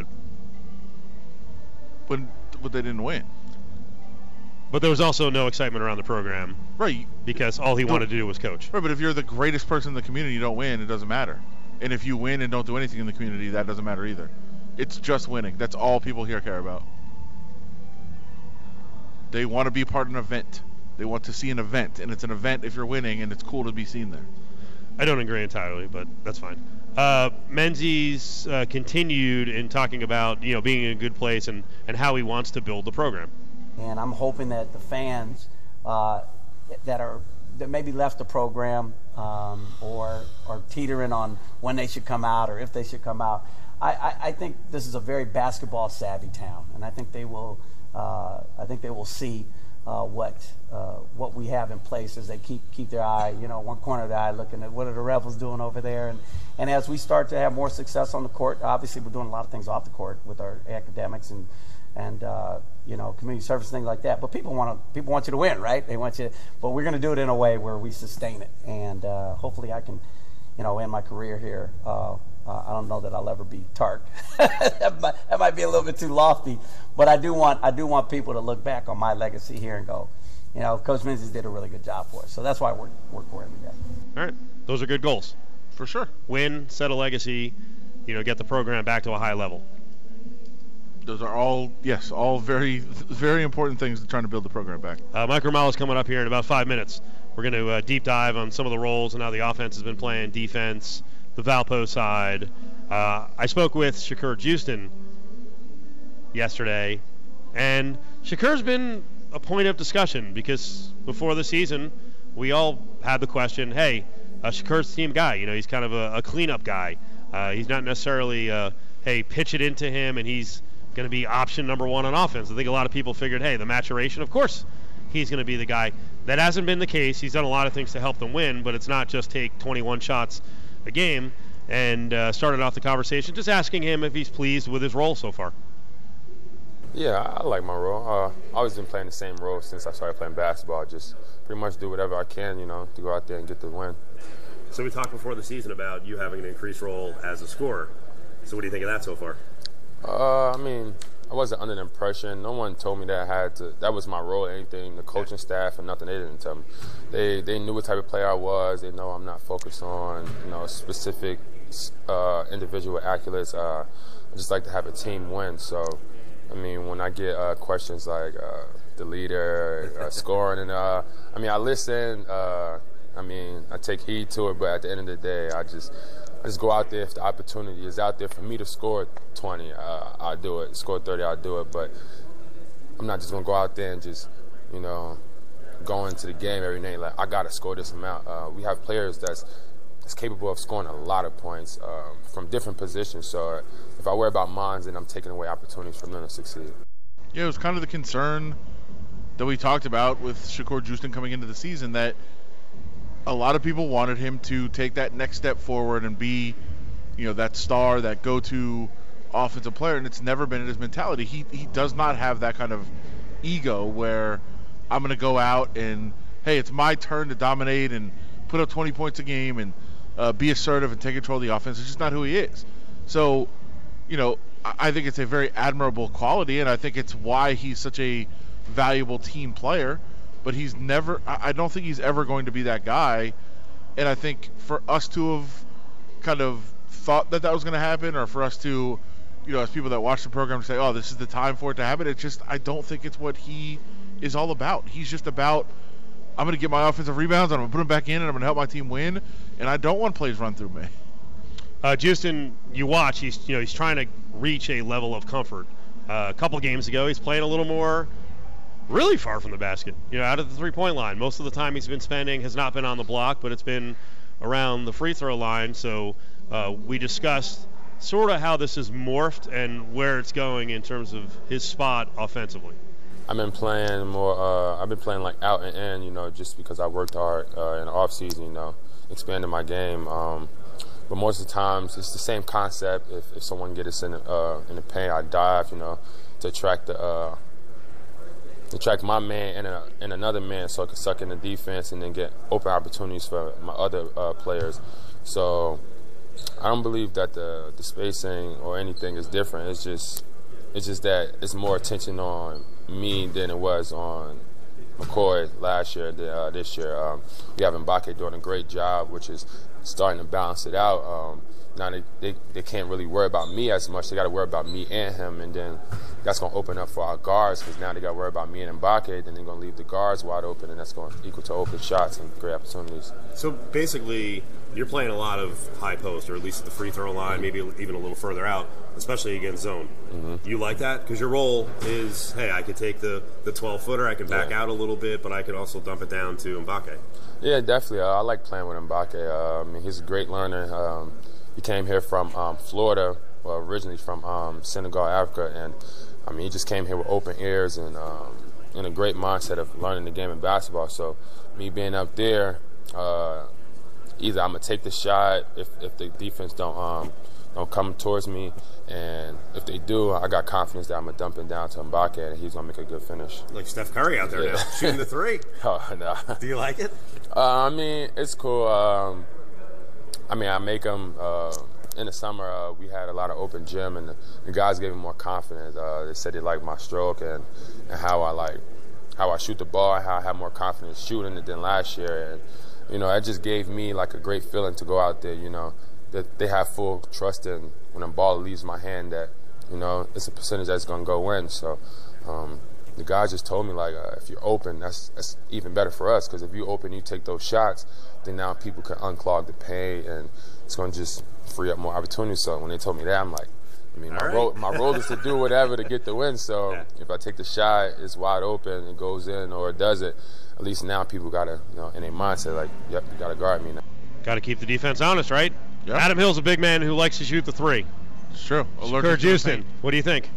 but but they didn't win. But there was also no excitement around the program, right? Because all he No. wanted to do was coach. Right, but if you're the greatest person in the community, you don't win. It doesn't matter. And if you win and don't do anything in the community, that doesn't matter either. It's just winning. That's all people here care about. they want to be part of an event. They want to see an event, and it's an event if you're winning, and it's cool to be seen there. I don't agree entirely, but that's fine. Uh, Menzies uh, continued in talking about, you know, being in a good place and, and how he wants to build the program. And I'm hoping that the fans uh, that are that maybe left the program um, or are teetering on when they should come out or if they should come out, I, I, I think this is a very basketball savvy town, and I think they will uh, I think they will see uh, what uh, what we have in place as they keep keep their eye, you know, one corner of their eye looking at what are the Rebels doing over there, and and as we start to have more success on the court, obviously we're doing a lot of things off the court with our academics and and uh, you know, community service, things like that. But people want to people want you to win, right? They want you, but we're going to do it in a way where we sustain it, and uh, hopefully I can, you know, end my career here. Uh, Uh, I don't know that I'll ever be Tark. that, might, that might be a little bit too lofty, but I do want I do want people to look back on my legacy here and go, you know, Coach Menzies did a really good job for us. So that's why I work, work for him today. All right, those are good goals. For sure. Win, set a legacy, you know, get the program back to a high level. Those are all, yes, all very, very important things to trying to build the program back. Uh, Mike Romalo's coming up here in about five minutes. We're going to uh, deep dive on some of the roles and how the offense has been playing, defense, the Valpo side. Uh, I spoke with Shakur Houston yesterday, and Shakur's been a point of discussion because before the season, we all had the question, hey, uh, Shakur's team guy. You know, he's kind of a, a cleanup guy. Uh, he's not necessarily, uh, hey, pitch it into him, and he's going to be option number one on offense. I think a lot of people figured, hey, the maturation, of course, he's going to be the guy. That hasn't been the case. He's done a lot of things to help them win, but it's not just take twenty-one shots a game, and uh, started off the conversation just asking him if he's pleased with his role so far. Yeah, I like my role. Uh, I've always been playing the same role since I started playing basketball. Just pretty much do whatever I can, you know, to go out there and get the win. So we talked before the season about you having an increased role as a scorer. So what do you think of that so far? Uh, I mean, I wasn't under the impression. No one told me that I had to. That was my role or anything. The coaching staff or nothing, they didn't tell me. They they knew what type of player I was. They know I'm not focused on, you know, specific uh, individual accolades. Uh, I just like to have a team win. So, I mean, when I get uh, questions like uh, the leader, uh, scoring, and uh, I mean, I listen. Uh, I mean, I take heed to it. But at the end of the day, I just. I just go out there if the opportunity is out there for me to score twenty, uh, I'll do it. Score thirty, I'll do it. But I'm not just going to go out there and just, you know, go into the game every night like, I got to score this amount. Uh, we have players that's, that's capable of scoring a lot of points uh, from different positions. So if I worry about mine, then I'm taking away opportunities from them to succeed. Yeah, it was kind of the concern that we talked about with Shakur Houston coming into the season, that a lot of people wanted him to take that next step forward and be, you know, that star, that go-to offensive player, and it's never been in his mentality. He he does not have that kind of ego where I'm going to go out and, hey, it's my turn to dominate and put up twenty points a game and uh, be assertive and take control of the offense. It's just not who he is. So, you know, I think it's a very admirable quality, and I think it's why he's such a valuable team player. But he's never, I don't think he's ever going to be that guy. And I think for us to have kind of thought that that was going to happen, or for us to, you know, as people that watch the program say, oh, this is the time for it to happen, it's just, I don't think it's what he is all about. He's just about, I'm going to get my offensive rebounds, I'm going to put them back in, and I'm going to help my team win. And I don't want plays run through me. Uh, Houston, you watch, he's, you know, he's trying to reach a level of comfort. Uh, a couple games ago, he's playing a little more really far from the basket, you know, out of the three-point line. Most of the time he's been spending has not been on the block, but it's been around the free throw line. So uh, we discussed sort of how this has morphed and where it's going in terms of his spot offensively. I've been playing more, uh, I've been playing like out and in, you know, just because I worked hard uh, in the off-season, you know, expanding my game. Um, but most of the times it's the same concept. If, if someone gets us in the, uh, in the paint, I dive, you know, to attract the uh, attract my man and, a, and another man so I can suck in the defense and then get open opportunities for my other uh, players. So I don't believe that the, the spacing or anything is different. It's just it's just that it's more attention on me than it was on McCoy last year, uh, this year. Um, we have Mbake doing a great job, which is starting to balance it out. Um, now they, they, they can't really worry about me as much. They got to worry about me and him, and then that's going to open up for our guards because now they got to worry about me and Mbake. Then they're going to leave the guards wide open, and that's going to equal to open shots and great opportunities. So basically, you're playing a lot of high post, or at least at the free throw line, maybe even a little further out, especially against zone. Mm-hmm. You like that? Because your role is, hey, I could take the, the twelve-footer, I can back yeah. out a little bit, but I can also dump it down to Mbake. Yeah, definitely. Uh, I like playing with Mbake. Uh, I mean, he's a great learner. Um, he came here from um, Florida, well, originally from um, Senegal, Africa, and I mean, he just came here with open ears and um, in a great mindset of learning the game of basketball. So me being up there, uh, either I'm gonna take the shot if, if the defense don't um, don't come towards me, and if they do, I got confidence that I'm gonna dump it down to Mbake and he's gonna make a good finish. Like Steph Curry out there yeah. now, shooting the three. Oh no. Do you like it? Uh, I mean, it's cool. Um, I mean, I make them. Uh, in the summer, uh, we had a lot of open gym, and the, the guys gave me more confidence. Uh, they said they liked my stroke and, and how I like how I shoot the ball, and how I have more confidence shooting it than last year. And you know, it just gave me like a great feeling to go out there. You know, that they have full trust in when the ball leaves my hand that you know it's a percentage that's gonna go in. So. Um, The guys just told me, like, uh, if you're open, that's, that's even better for us because if you open, you take those shots, then now people can unclog the paint, and it's going to just free up more opportunities. So when they told me that, I'm like, I mean, my, right. role, my role is to do whatever to get the win. So yeah. if I take the shot, it's wide open, it goes in, or it does it, at least now people got to, you know, in their mindset, like, yep, you got to guard me now. Got to keep the defense honest, right? Yep. Adam Hill's a big man who likes to shoot the three. It's true. Kurt Houston, what do you think?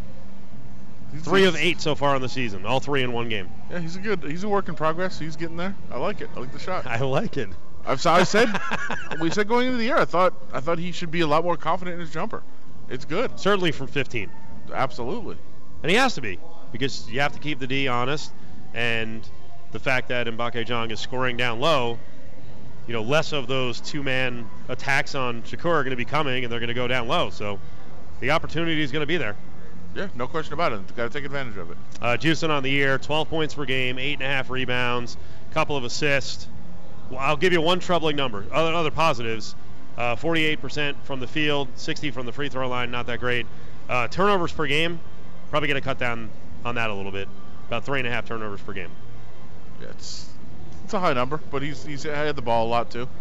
Three of eight so far in the season, all three in one game. Yeah, he's a good. He's a work in progress. He's getting there. I like it. I like the shot. I like it. I've I said we said going into the year. I thought I thought he should be a lot more confident in his jumper. It's good. Certainly from fifteen. Absolutely. And he has to be because you have to keep the D honest, and the fact that Mbake Jong is scoring down low, you know, less of those two-man attacks on Shakur are going to be coming, and they're going to go down low. So the opportunity is going to be there. Yeah, no question about it. Got to take advantage of it. Uh, Juicing on the year, twelve points per game, eight and a half rebounds, couple of assists. Well, I'll give you one troubling number. Other other positives: uh, forty-eight percent from the field, sixty from the free throw line. Not that great. Uh, turnovers per game, probably going to cut down on that a little bit. About three and a half turnovers per game. Yeah, it's it's a high number, but he's he's had the ball a lot too.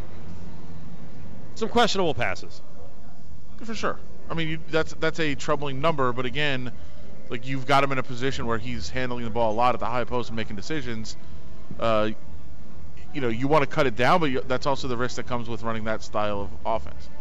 Some questionable passes. For sure. I mean, you, that's that's a troubling number, but again, like you've got him in a position where he's handling the ball a lot at the high post and making decisions. Uh, you know, you want to cut it down, but you, that's also the risk that comes with running that style of offense.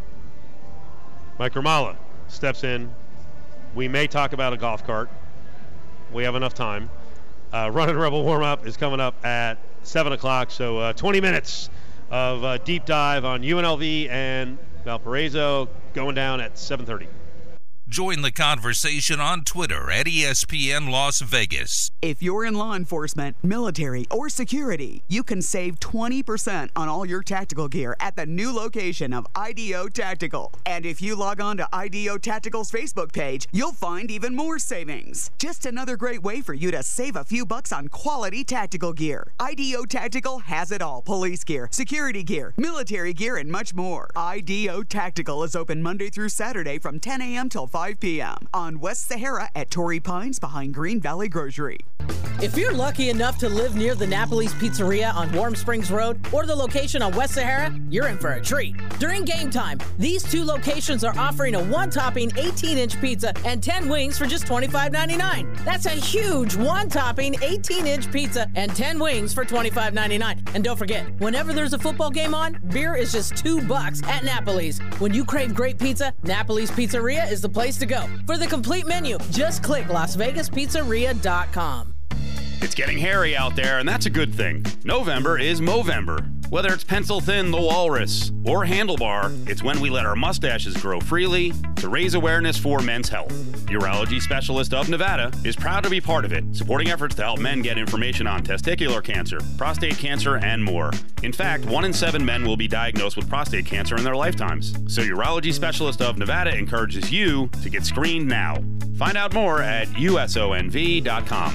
Mike Ramala steps in. We may talk about a golf cart. We have enough time. Uh, Running Rebel warm-up is coming up at seven o'clock, so uh, twenty minutes of uh, deep dive on U N L V and Valparaiso going down at seven thirty. Join the conversation on Twitter at E S P N Las Vegas. If you're in law enforcement, military, or security, you can save twenty percent on all your tactical gear at the new location of I D O Tactical. And if you log on to I D O Tactical's Facebook page, you'll find even more savings. Just another great way for you to save a few bucks on quality tactical gear. I D O Tactical has it all: police gear, security gear, military gear, and much more. I D O Tactical is open Monday through Saturday from ten a.m. till five p.m. on West Sahara at Torrey Pines behind Green Valley Grocery. If you're lucky enough to live near the Napoli's Pizzeria on Warm Springs Road or the location on West Sahara, you're in for a treat. During game time, these two locations are offering a one-topping eighteen-inch pizza and ten wings for just twenty-five ninety-nine. That's a huge one-topping eighteen-inch pizza and ten wings for twenty-five ninety-nine. And don't forget, whenever there's a football game on, beer is just two bucks at Napoli's. When you crave great pizza, Napoli's Pizzeria is the place to go. For the complete menu, just click Las Vegas Pizzeria dot com. It's getting hairy out there, and that's a good thing. November is Movember. Whether it's pencil thin, the walrus, or handlebar, it's when we let our mustaches grow freely to raise awareness for men's health. Urology Specialist of Nevada is proud to be part of it, supporting efforts to help men get information on testicular cancer, prostate cancer, and more. In fact, one in seven men will be diagnosed with prostate cancer in their lifetimes. So Urology Specialist of Nevada encourages you to get screened now. Find out more at U S O N V dot com.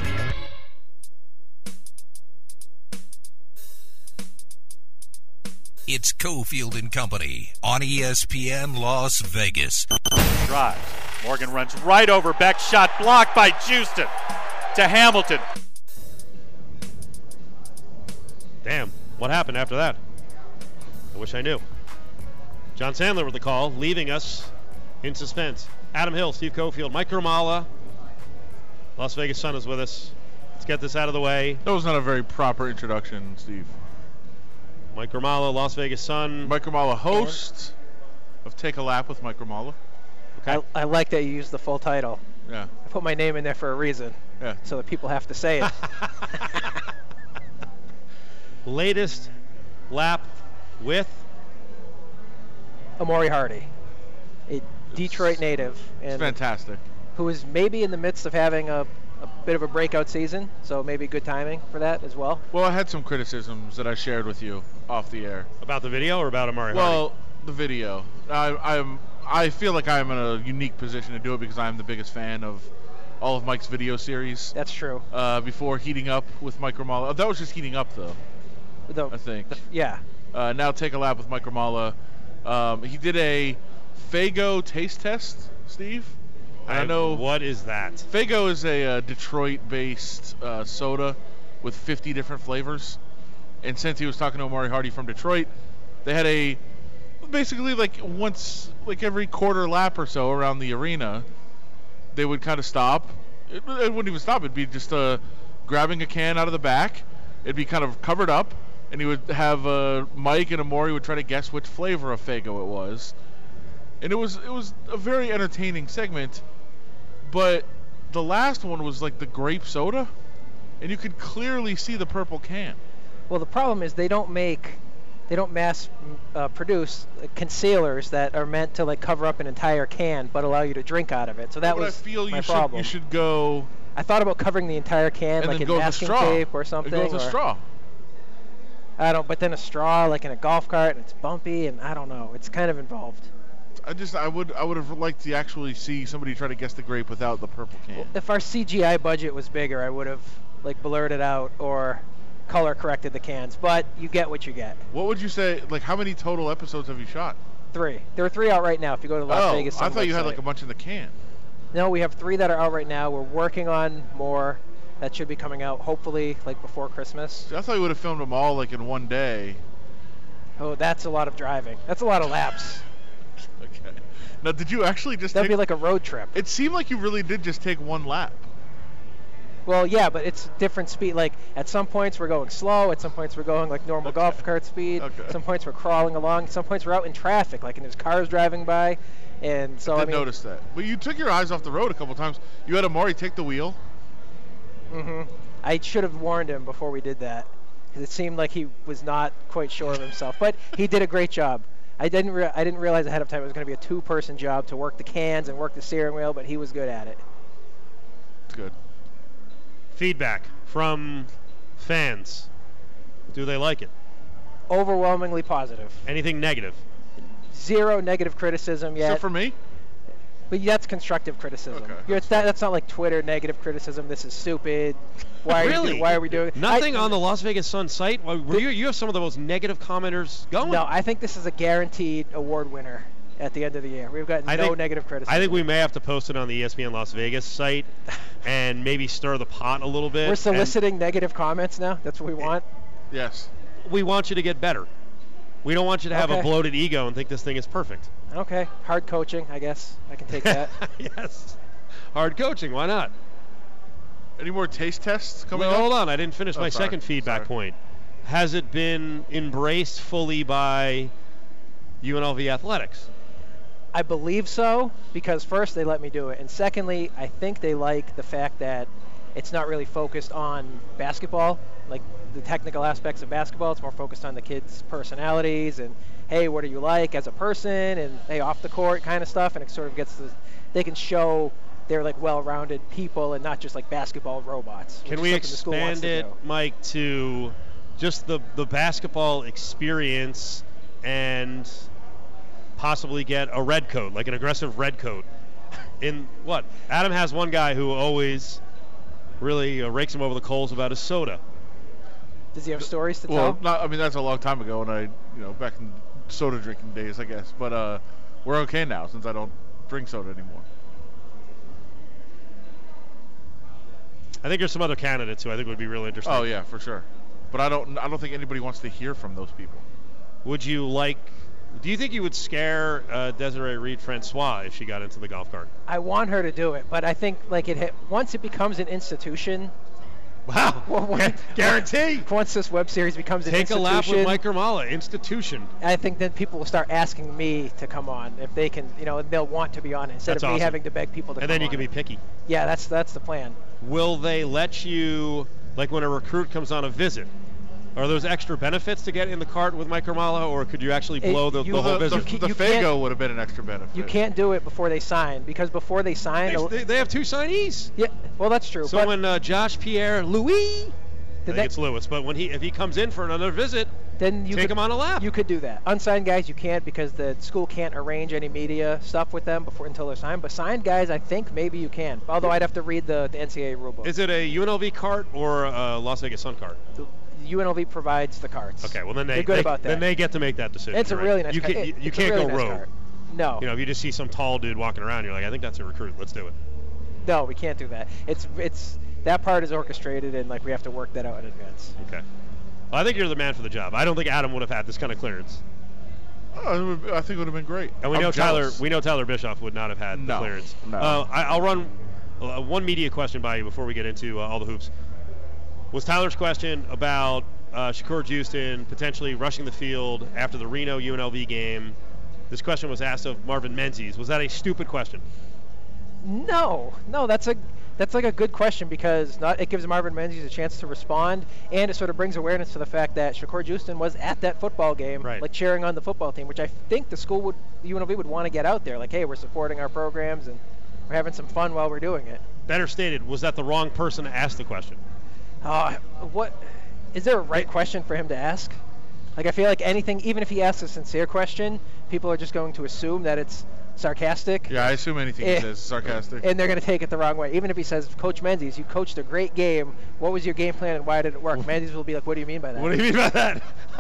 It's Cofield and Company on E S P N Las Vegas. Drives. Morgan runs right over Beck. Shot blocked by Houston to Hamilton. Damn, what happened after that? I wish I knew. John Sandler with the call, leaving us in suspense. Adam Hill, Steve Cofield, Mike Grimala. Las Vegas Sun is with us. Let's get this out of the way. That was not a very proper introduction, Steve. Mike Grimala, Las Vegas Sun. Mike Grimala, host of Take a Lap with Mike Grimala. Okay. I, I like that you used the full title. Yeah. I put my name in there for a reason. Yeah. So that people have to say it. Latest lap with Amari Hardy, a Detroit native. And it's fantastic. Who is maybe in the midst of having a, a bit of a breakout season, so maybe good timing for that as well. Well, I had some criticisms that I shared with you off the air. About the video or about Amari well, Hardy? Well, the video. I, I'm, I feel like I'm in a unique position to do it because I'm the biggest fan of all of Mike's video series. That's true. Uh, before heating up with Mike Grimala. That was just heating up, though. The, I think. The, yeah. Uh, now Take a Lap with Mike Grimala. Um, he did a Faygo taste test, Steve. I, I know. What is that? Faygo is a uh, Detroit-based uh, soda with fifty different flavors. And since he was talking to Amari Hardy from Detroit, they had a basically like once, like every quarter lap or so around the arena, they would kind of stop. It, it wouldn't even stop. It'd be just uh, grabbing a can out of the back. It'd be kind of covered up, and he would have uh, Mike and Amari would try to guess which flavor of Faygo it was. And it was it was a very entertaining segment, but the last one was like the grape soda, and you could clearly see the purple can. Well, the problem is they don't make, they don't mass uh, produce concealers that are meant to like cover up an entire can, but allow you to drink out of it. So that but was I feel my you problem. Should, you should go. I thought about covering the entire can, and like then in go masking with straw. tape or something. And go with or, a straw. I don't. But then a straw, like in a golf cart, and it's bumpy, and I don't know. It's kind of involved. I just, I would, I would have liked to actually see somebody try to guess the grape without the purple can. If our C G I budget was bigger, I would have like blurred it out or color corrected the cans. But you get what you get. What would you say? Like, how many total episodes have you shot? Three. There are three out right now. If you go to Las oh, Vegas, I thought website. you had like a bunch in the can. No, we have three that are out right now. We're working on more that should be coming out hopefully like before Christmas. I thought you would have filmed them all like in one day. Oh, that's a lot of driving. That's a lot of laps. Okay. Now, did you actually just That'd take... be like a road trip. It seemed like you really did just take one lap. Well, yeah, but it's different speed. Like, at some points we're going slow. At some points we're going like normal okay. golf cart speed. Okay. Some points we're crawling along. Some points we're out in traffic, like, and there's cars driving by. And so, I, I did mean... notice that. But you took your eyes off the road a couple times. You had Amari take the wheel. Mm-hmm. I should have warned him before we did that, because it seemed like he was not quite sure of himself. But he did a great job. I didn't re- I didn't realize ahead of time it was going to be a two-person job to work the cans and work the steering wheel, but he was good at it. It's good. Feedback from fans. Do they like it? Overwhelmingly positive. Anything negative? Zero negative criticism yet. Except for me? But that's constructive criticism. Okay, You're, that's, that, that's not like Twitter negative criticism. This is stupid. Why are really? you, why are we doing nothing I, on the Las Vegas Sun site? Well, you, you have some of the most negative commenters going. No, I think this is a guaranteed award winner at the end of the year. We've got I no think, negative criticism. I think we may have to post it on the E S P N Las Vegas site and maybe stir the pot a little bit. We're soliciting negative comments now. That's what we want. Yes. We want you to get better. We don't want you to have okay. a bloated ego and think this thing is perfect. Okay. Hard coaching, I guess. I can take that. Yes. Hard coaching. Why not? Any more taste tests coming well, up? Hold on. I didn't finish oh, my sorry. second feedback sorry. point. Has it been embraced fully by U N L V Athletics? I believe so, because first they let me do it, and secondly, I think they like the fact that it's not really focused on basketball, like the technical aspects of basketball. It's more focused on the kids' personalities and, hey, what are you like as a person, and hey, off the court kind of stuff, and it sort of gets the, they can show they're like well-rounded people and not just like basketball robots. Can we expand it, Mike, to just the, the basketball experience and possibly get a red coat, like an aggressive red coat? In what? Adam has one guy who always really uh, rakes him over the coals about his soda. Does he have stories to well, tell? Not, I mean, that's a long time ago, and I, you know, back in soda drinking days, I guess. But uh, we're okay now since I don't drink soda anymore. I think there's some other candidates who I think would be really interesting. Oh yeah, for sure. But I don't. I don't think anybody wants to hear from those people. Would you like? Do you think you would scare uh, Desiree Reed-Francois if she got into the golf cart? I want her to do it, but I think like it ha- once it becomes an institution. Wow! Well, when, guarantee. Once this web series becomes an Take institution. a lap with Mike Grimala. Institution. I think then people will start asking me to come on if they can. You know, they'll want to be on it instead That's of me awesome. having to beg people to. And come then you on can be it. picky. Yeah, that's that's the plan. Will they let you, like when a recruit comes on a visit, are those extra benefits to get in the cart with Mike Grimala, or could you actually blow It- the, you- the whole the- visit? you The You Fago can't- would have been an extra benefit. You can't do it before they sign because before they sign, They, they have two signees. Yeah, well that's true. So but when uh, Josh Pierre Louis, I think that- it's Lewis, but when he if he comes in for another visit, then you take could, him on a lap. You could do that. Unsigned guys, you can't because the school can't arrange any media stuff with them before until they're signed. But signed guys, I think maybe you can. Although I'd have to read the, the N C double A rulebook. Is it a U N L V cart or a Las Vegas Sun cart? The U N L V provides the carts. Okay, well then they They're good they, about that. then they get to make that decision. It's a right? really nice You cart. can, It- you, you it's a can't really go nice rogue. cart. No. You know, if you just see some tall dude walking around, you're like, I think that's a recruit. Let's do it. No, we can't do that. It's it's that part is orchestrated and like we have to work that out in advance. Okay. Well, I think you're the man for the job. I don't think Adam would have had this kind of clearance. Oh, it would- I think it would have been great. And we I'm know jealous. Tyler. We know Tyler Bischoff would not have had No, the clearance. no. Uh, I, I'll run uh, one media question by you before we get into uh, all the hoops. Was Tyler's question about uh, Shakur Houston potentially rushing the field after the Reno U N L V game? This question was asked of Marvin Menzies. Was that a stupid question? No, no, that's a that's like a good question because not, it gives Marvin Menzies a chance to respond, and it sort of brings awareness to the fact that Shakur Houston was at that football game, Right. like cheering on the football team, which I think the school would, U N L V would want to get out there, like, hey, we're supporting our programs and we're having some fun while we're doing it. Better stated, was that the wrong person to ask the question? Uh, what is there a right question for him to ask? Like, I feel like anything, even if he asks a sincere question, people are just going to assume that it's sarcastic. Yeah, I assume anything Eh, he says is sarcastic. And they're going to take it the wrong way. Even if he says, Coach Menzies, you coached a great game. What was your game plan and why did it work? Menzies will be like, what do you mean by that? What do you mean by that?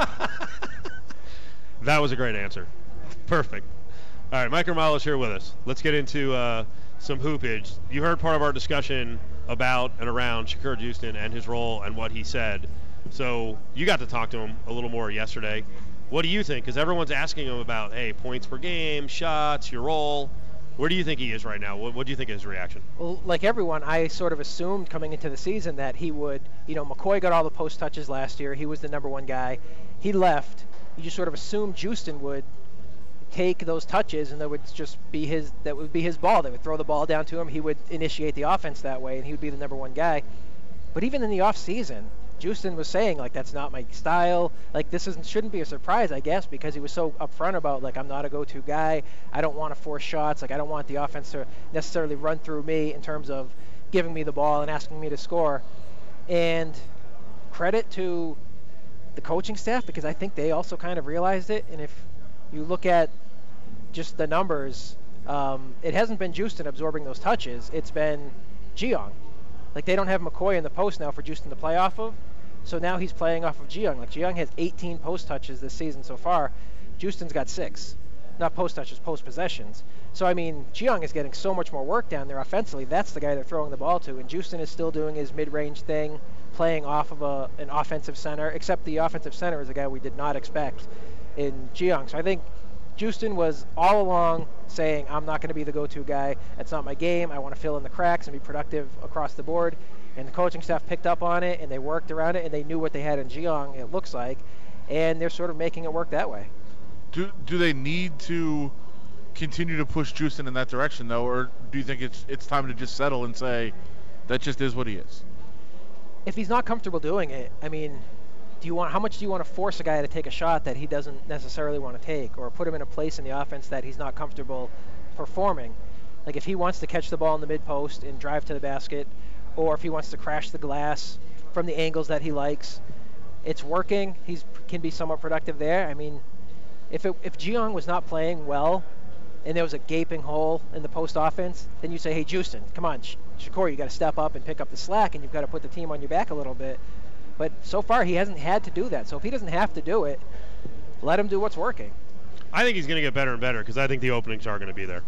That was a great answer. Perfect. All right, Mike Grimala is here with us. Let's get into uh, some hoopage. You heard part of our discussion about and around Shakur Houston and his role and what he said. So you got to talk to him a little more yesterday. What do you think? Because everyone's asking him about, hey, points per game, shots, your role. Where do you think he is right now? What, what do you think is his reaction? Well, like everyone, I sort of assumed coming into the season that he would, you know, McCoy got all the post touches last year. He was the number one guy. He left. You just sort of assumed Houston would take those touches and that would just be his, that would be his ball. They would throw the ball down to him. He would initiate the offense that way and he would be the number one guy. But even in the off season, Houston was saying, like, that's not my style. Like, this isn't, shouldn't be a surprise, I guess, because he was so upfront about, like, I'm not a go-to guy. I don't want to force shots. Like, I don't want the offense to necessarily run through me in terms of giving me the ball and asking me to score. And credit to the coaching staff because I think they also kind of realized it. And if you look at just the numbers, um, it hasn't been Houston absorbing those touches. It's been Jeong. Like, they don't have McCoy in the post now for Houston to play off of. So now he's playing off of Jeong. Like, Jeong has eighteen post touches this season so far. Houston's got six. Not post touches, post possessions. So, I mean, Jeong is getting so much more work down there offensively. That's the guy they're throwing the ball to. And Houston is still doing his mid-range thing, playing off of a, an offensive center, except the offensive center is a guy we did not expect in Jeong. So I think Houston was all along saying, I'm not going to be the go-to guy. That's not my game. I want to fill in the cracks and be productive across the board. And the coaching staff picked up on it, and they worked around it, and they knew what they had in Jeong, it looks like. And they're sort of making it work that way. Do do they need to continue to push Houston in that direction, though, or do you think it's it's time to just settle and say that just is what he is? If he's not comfortable doing it, I mean, do you want how much do you want to force a guy to take a shot that he doesn't necessarily want to take, or put him in a place in the offense that he's not comfortable performing? Like, if he wants to catch the ball in the mid post and drive to the basket, or if he wants to crash the glass from the angles that he likes, it's working. He can be somewhat productive there. I mean, if it, if Jeong was not playing well and there was a gaping hole in the post offense, then you say, hey, Houston, come on, Sh- Shakur, you got to step up and pick up the slack, and you've got to put the team on your back a little bit. But so far, he hasn't had to do that. So if he doesn't have to do it, let him do what's working. I think he's going to get better and better because I think the openings are going to be there.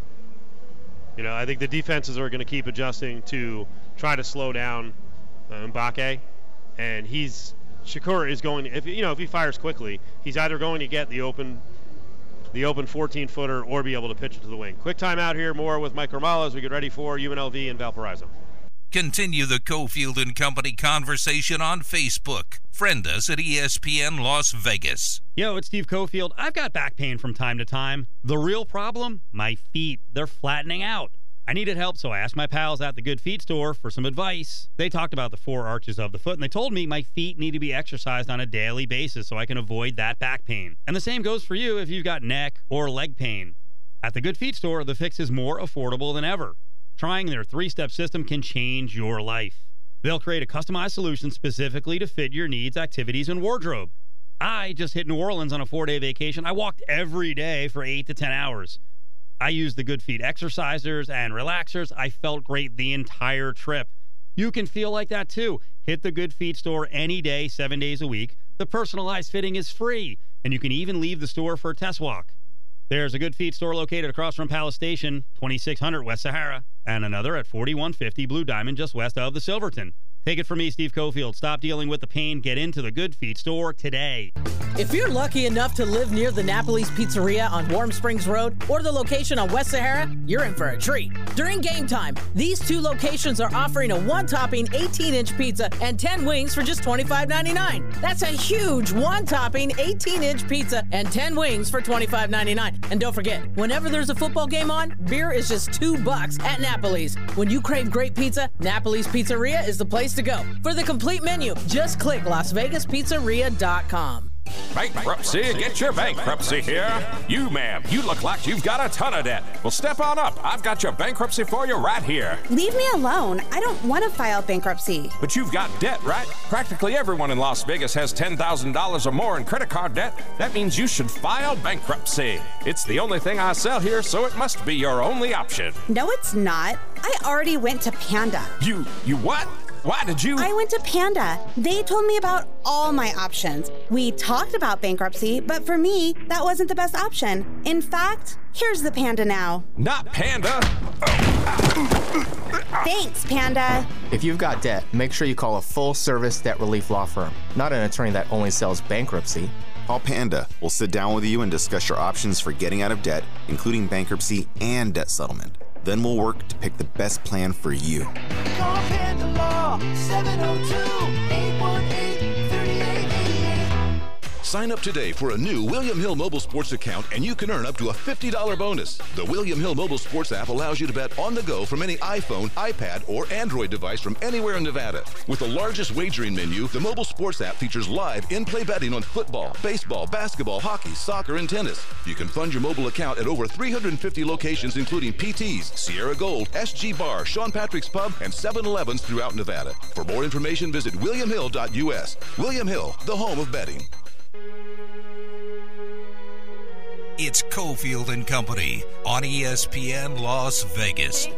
You know, I think the defenses are going to keep adjusting to try to slow down uh, Mbake, and he's Shakur is going. If you know, if he fires quickly, he's either going to get the open, the open fourteen footer, or be able to pitch it to the wing. Quick time out here. More with Mike Romala as we get ready for U N L V and Valparaiso. Continue the Cofield and Company conversation on Facebook. Friend us at E S P N Las Vegas. Yo, it's Steve Cofield. I've got back pain from time to time. The real problem? My feet. They're flattening out. I needed help, so I asked my pals at the Good Feet store for some advice. They talked about the four arches of the foot, and they told me my feet need to be exercised on a daily basis so I can avoid that back pain. And the same goes for you if you've got neck or leg pain. At the Good Feet store, the fix is more affordable than ever. Trying their three-step system can change your life. They'll create a customized solution specifically to fit your needs, activities, and wardrobe. I just hit New Orleans on a four-day vacation. I walked every day for eight to ten hours. I used the Good Feet exercisers and relaxers. I felt great the entire trip. You can feel like that too. Hit the Good Feet store any day, seven days a week. The personalized fitting is free, and you can even leave the store for a test walk. There's a Good Feet store located across from Palace Station, twenty-six hundred West Sahara, and another at forty-one fifty Blue Diamond just west of the Silverton. Take it from me, Steve Cofield. Stop dealing with the pain. Get into the Good Feet store today. If you're lucky enough to live near the Napoli's Pizzeria on Warm Springs Road or the location on West Sahara, you're in for a treat. During game time, these two locations are offering a one-topping eighteen-inch pizza and ten wings for just twenty-five ninety-nine. That's a huge one-topping eighteen-inch pizza and ten wings for twenty-five ninety-nine. And don't forget, whenever there's a football game on, beer is just two bucks at Napoli's. When you crave great pizza, Napoli's Pizzeria is the place to go. For the complete menu, just click Las Vegas Pizzeria dot com. Bankruptcy, get your bankruptcy here. You, ma'am, you look like you've got a ton of debt. Well, step on up. I've got your bankruptcy for you right here. Leave me alone. I don't want to file bankruptcy. But you've got debt, right? Practically everyone in Las Vegas has ten thousand dollars or more in credit card debt. That means you should file bankruptcy. It's the only thing I sell here, so it must be your only option. No, it's not. I already went to Panda. You, you what? Why did you? I went to Panda. They told me about all my options. We talked about bankruptcy, but for me, that wasn't the best option. In fact, here's the Panda now. Not Panda. Thanks, Panda. If you've got debt, make sure you call a full-service debt relief law firm, not an attorney that only sells bankruptcy. Call Panda. We'll sit down with you and discuss your options for getting out of debt, including bankruptcy and debt settlement. Then we'll work to pick the best plan for you. Call Panda Law, seven oh two, eight one eight, three eight eight eight. Sign up today for a new William Hill Mobile Sports account and you can earn up to a fifty dollars bonus. The William Hill Mobile Sports app allows you to bet on the go from any iPhone, iPad, or Android device from anywhere in Nevada. With the largest wagering menu, the mobile sports app features live in-play betting on football, baseball, basketball, hockey, soccer, and tennis. You can fund your mobile account at over three hundred fifty locations including P T's, Sierra Gold, S G Bar, Sean Patrick's Pub, and seven elevens throughout Nevada. For more information, visit william hill dot U S. William Hill, the home of betting. It's Cofield and Company on E S P N Las Vegas.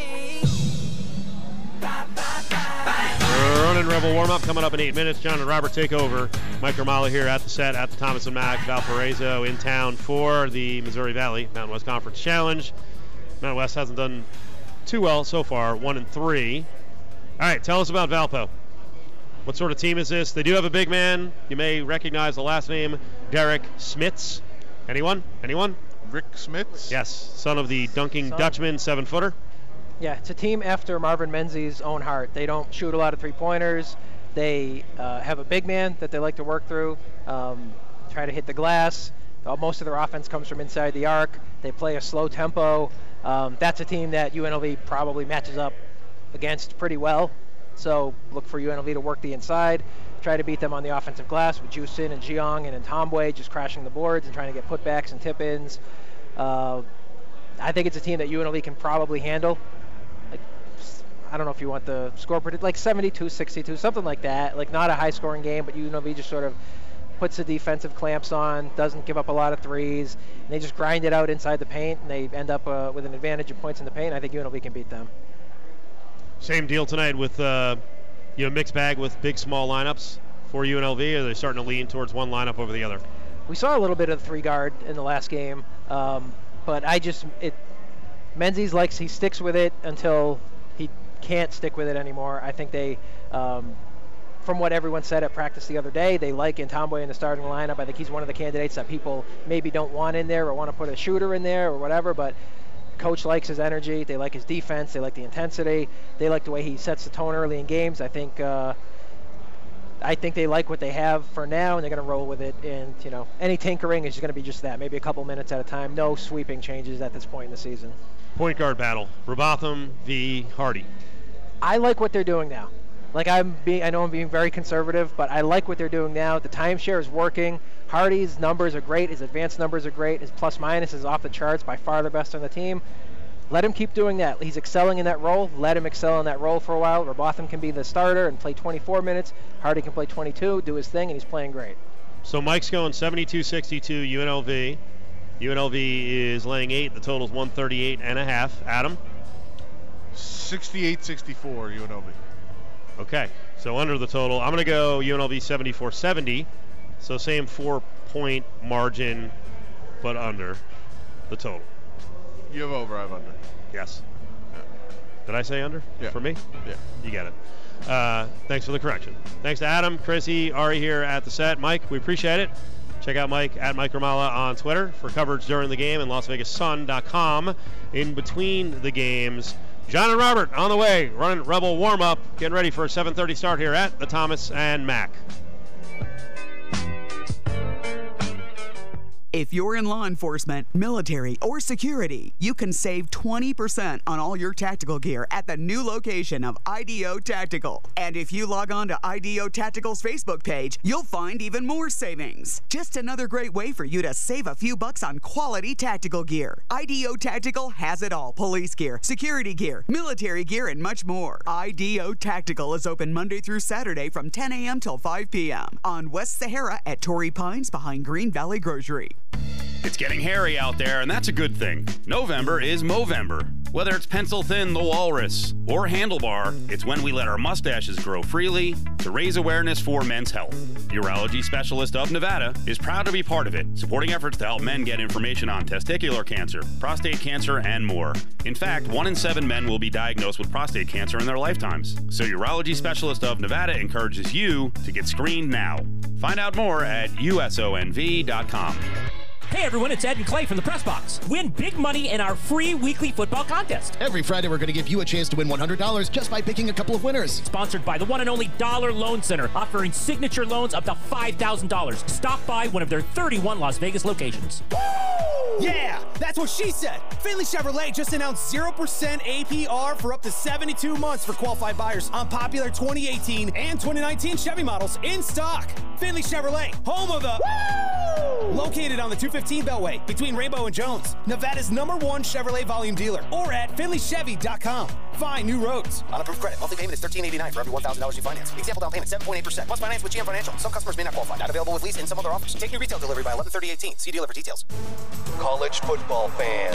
Ronin Rebel warm-up coming up in eight minutes. John and Robert take over. Mike Romala here at the set at the Thomas and Mack Valparaiso in town for the Missouri Valley Mountain West Conference Challenge. Mountain West hasn't done too well so far, one and three. All right, tell us about Valpo. What sort of team is this? They do have a big man. You may recognize the last name, Derek Smits. Anyone? Anyone? Rick Smits? Yes, son of the dunking son. Dutchman, seven-footer. Yeah, it's a team after Marvin Menzies' own heart. They don't shoot a lot of three-pointers. They uh, have a big man that they like to work through, um, try to hit the glass. Uh, most of their offense comes from inside the arc. They play a slow tempo. Um, that's a team that U N L V probably matches up against pretty well. So look for U N L V to work the inside, try to beat them on the offensive glass with Jusin and Jiang and Ntambwe just crashing the boards and trying to get putbacks and tip-ins. Uh, I think it's a team that U N L V can probably handle. Like, I don't know if you want the score predict, like seventy-two sixty-two, something like that. Like not a high-scoring game, but U N L V just sort of puts the defensive clamps on, doesn't give up a lot of threes, and they just grind it out inside the paint, and they end up uh, with an advantage of points in the paint. I think U N L V can beat them. Same deal tonight with uh, you know mixed bag with big small lineups. for U N L V, or are they starting to lean towards one lineup over the other? We saw a little bit of the three guard in the last game, um, but I just it Menzies likes he sticks with it until he can't stick with it anymore. I think they, um, from what everyone said at practice the other day, they like Ntambwe in the starting lineup. I think he's one of the candidates that people maybe don't want in there or want to put a shooter in there or whatever, but coach likes his energy. They like his defense. They like the intensity. They like the way he sets the tone early in games. I think uh, I think they like what they have for now, and they're going to roll with it. And, you know, any tinkering is going to be just that, maybe a couple minutes at a time. No sweeping changes at this point in the season. Point guard battle, Robotham v. Hardy. I like what they're doing now. Like I'm being, I know I'm being very conservative, but I like what they're doing now. The timeshare is working. Hardy's numbers are great. His advanced numbers are great. His plus minus is off the charts, by far the best on the team. Let him keep doing that. He's excelling in that role. Let him excel in that role for a while. Robotham can be the starter and play twenty-four minutes. Hardy can play twenty-two, do his thing, and he's playing great. So Mike's going seventy-two sixty-two U N L V. U N L V is laying eight. The total is one thirty-eight and a half. Adam? sixty-eight sixty-four U N L V. Okay, so under the total. I'm going to go U N L V seventy-four seventy. So same four-point margin, but under the total. You have over, I have under. Yes. Yeah. Did I say under? Yeah. For me? Yeah. You get it. Uh, thanks for the correction. Thanks to Adam, Chrissy, Ari here at the set. Mike, we appreciate it. Check out Mike at Mike Ramala on Twitter for coverage during the game and Las Vegas Sun dot com in between the games. John and Robert on the way, running Rebel warm-up, getting ready for a seven thirty start here at the Thomas and Mack. If you're in law enforcement, military, or security, you can save twenty percent on all your tactical gear at the new location of I D O Tactical. And if you log on to I D O Tactical's Facebook page, you'll find even more savings. Just another great way for you to save a few bucks on quality tactical gear. I D O Tactical has it all: police gear, security gear, military gear, and much more. I D O Tactical is open Monday through Saturday from ten a.m. till five p.m. on West Sahara at Torrey Pines behind Green Valley Grocery. It's getting hairy out there, and that's a good thing. November is Movember. Whether it's pencil thin, the walrus, or handlebar, it's when we let our mustaches grow freely to raise awareness for men's health. Urology Specialist of Nevada is proud to be part of it, supporting efforts to help men get information on testicular cancer, prostate cancer, and more. In fact, one in seven men will be diagnosed with prostate cancer in their lifetimes. So Urology Specialist of Nevada encourages you to get screened now. Find out more at U S O N V dot com. Hey everyone, it's Ed and Clay from the Press Box. Win big money in our free weekly football contest. Every Friday we're going to give you a chance to win one hundred dollars just by picking a couple of winners. Sponsored by the one and only Dollar Loan Center, offering signature loans up to five thousand dollars. Stop by one of their thirty-one Las Vegas locations. Woo! Yeah, that's what she said. Finley Chevrolet just announced zero percent A P R for up to seventy-two months for qualified buyers on popular twenty eighteen and twenty nineteen Chevy models in stock. Finley Chevrolet, home of the Woo! Located on the two fifteen Beltway between Rainbow and Jones, Nevada's number one Chevrolet volume dealer, or at finley chevy dot com. Find new roads. On approved credit, monthly payment is thirteen eighty-nine for every one thousand dollars you finance. Example down payment seven point eight percent. Plus finance with G M Financial. Some customers may not qualify. Not available with lease and some other offers. Take new retail delivery by eleven thirty eighteen. See dealer for details. College football fans.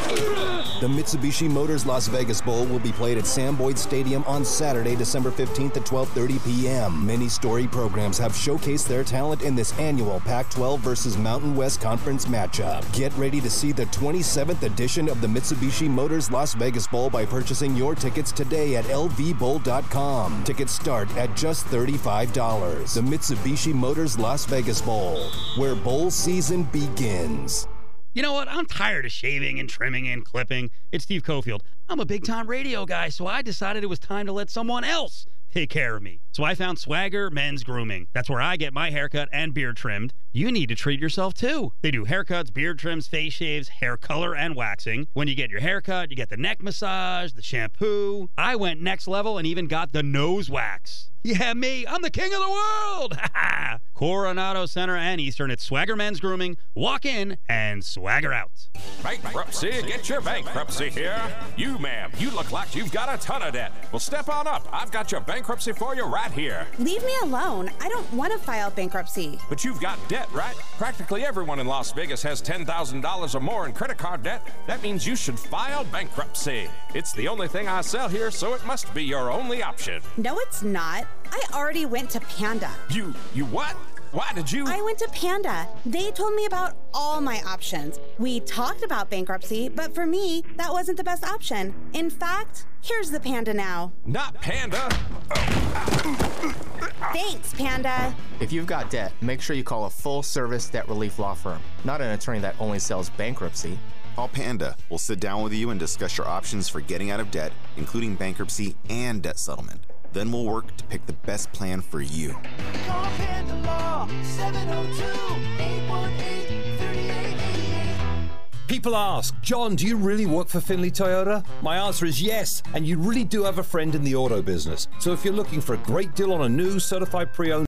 The Mitsubishi Motors Las Vegas Bowl will be played at Sam Boyd Stadium on Saturday, December fifteenth at twelve thirty p.m. Many story programs have showcased their talent in this annual Pac twelve versus Mountain West Conference matchup. Get ready to see the twenty-seventh edition of the Mitsubishi Motors Las Vegas Bowl by purchasing your tickets today at L V bowl dot com. Tickets start at just thirty-five dollars. The Mitsubishi Motors Las Vegas Bowl, where bowl season begins. You know what? I'm tired of shaving and trimming and clipping. It's Steve Cofield. I'm a big-time radio guy, so I decided it was time to let someone else take care of me. So I found Swagger Men's Grooming. That's where I get my haircut and beard trimmed. You need to treat yourself too. They do haircuts, beard trims, face shaves, hair color, and waxing. When you get your haircut, you get the neck massage, the shampoo. I went next level and even got the nose wax. Yeah, me. I'm the king of the world. Coronado Center and Eastern. It's Swagger Men's Grooming. Walk in and swagger out. Bankruptcy, get your bankruptcy here. You, ma'am, you look like you've got a ton of debt. Well, step on up. I've got your bankruptcy for you right here. Leave me alone. I don't want to file bankruptcy. But you've got debt, right? Practically everyone in Las Vegas has ten thousand dollars or more in credit card debt. That means you should file bankruptcy. It's the only thing I sell here, so it must be your only option. No, it's not. I already went to Panda. You, you what? Why did you? I went to Panda. They told me about all my options. We talked about bankruptcy, but for me, that wasn't the best option. In fact, here's the Panda now. Not Panda. Thanks, Panda. If you've got debt, make sure you call a full-service debt relief law firm, not an attorney that only sells bankruptcy. Call Panda. We'll sit down with you and discuss your options for getting out of debt, including bankruptcy and debt settlement. Then we'll work to pick the best plan for you. Call Panda Law, seven oh two, eight one eight, three eight eight eight. People ask, John, do you really work for Finley Toyota? My answer is yes, and you really do have a friend in the auto business. So if you're looking for a great deal on a new certified pre-owned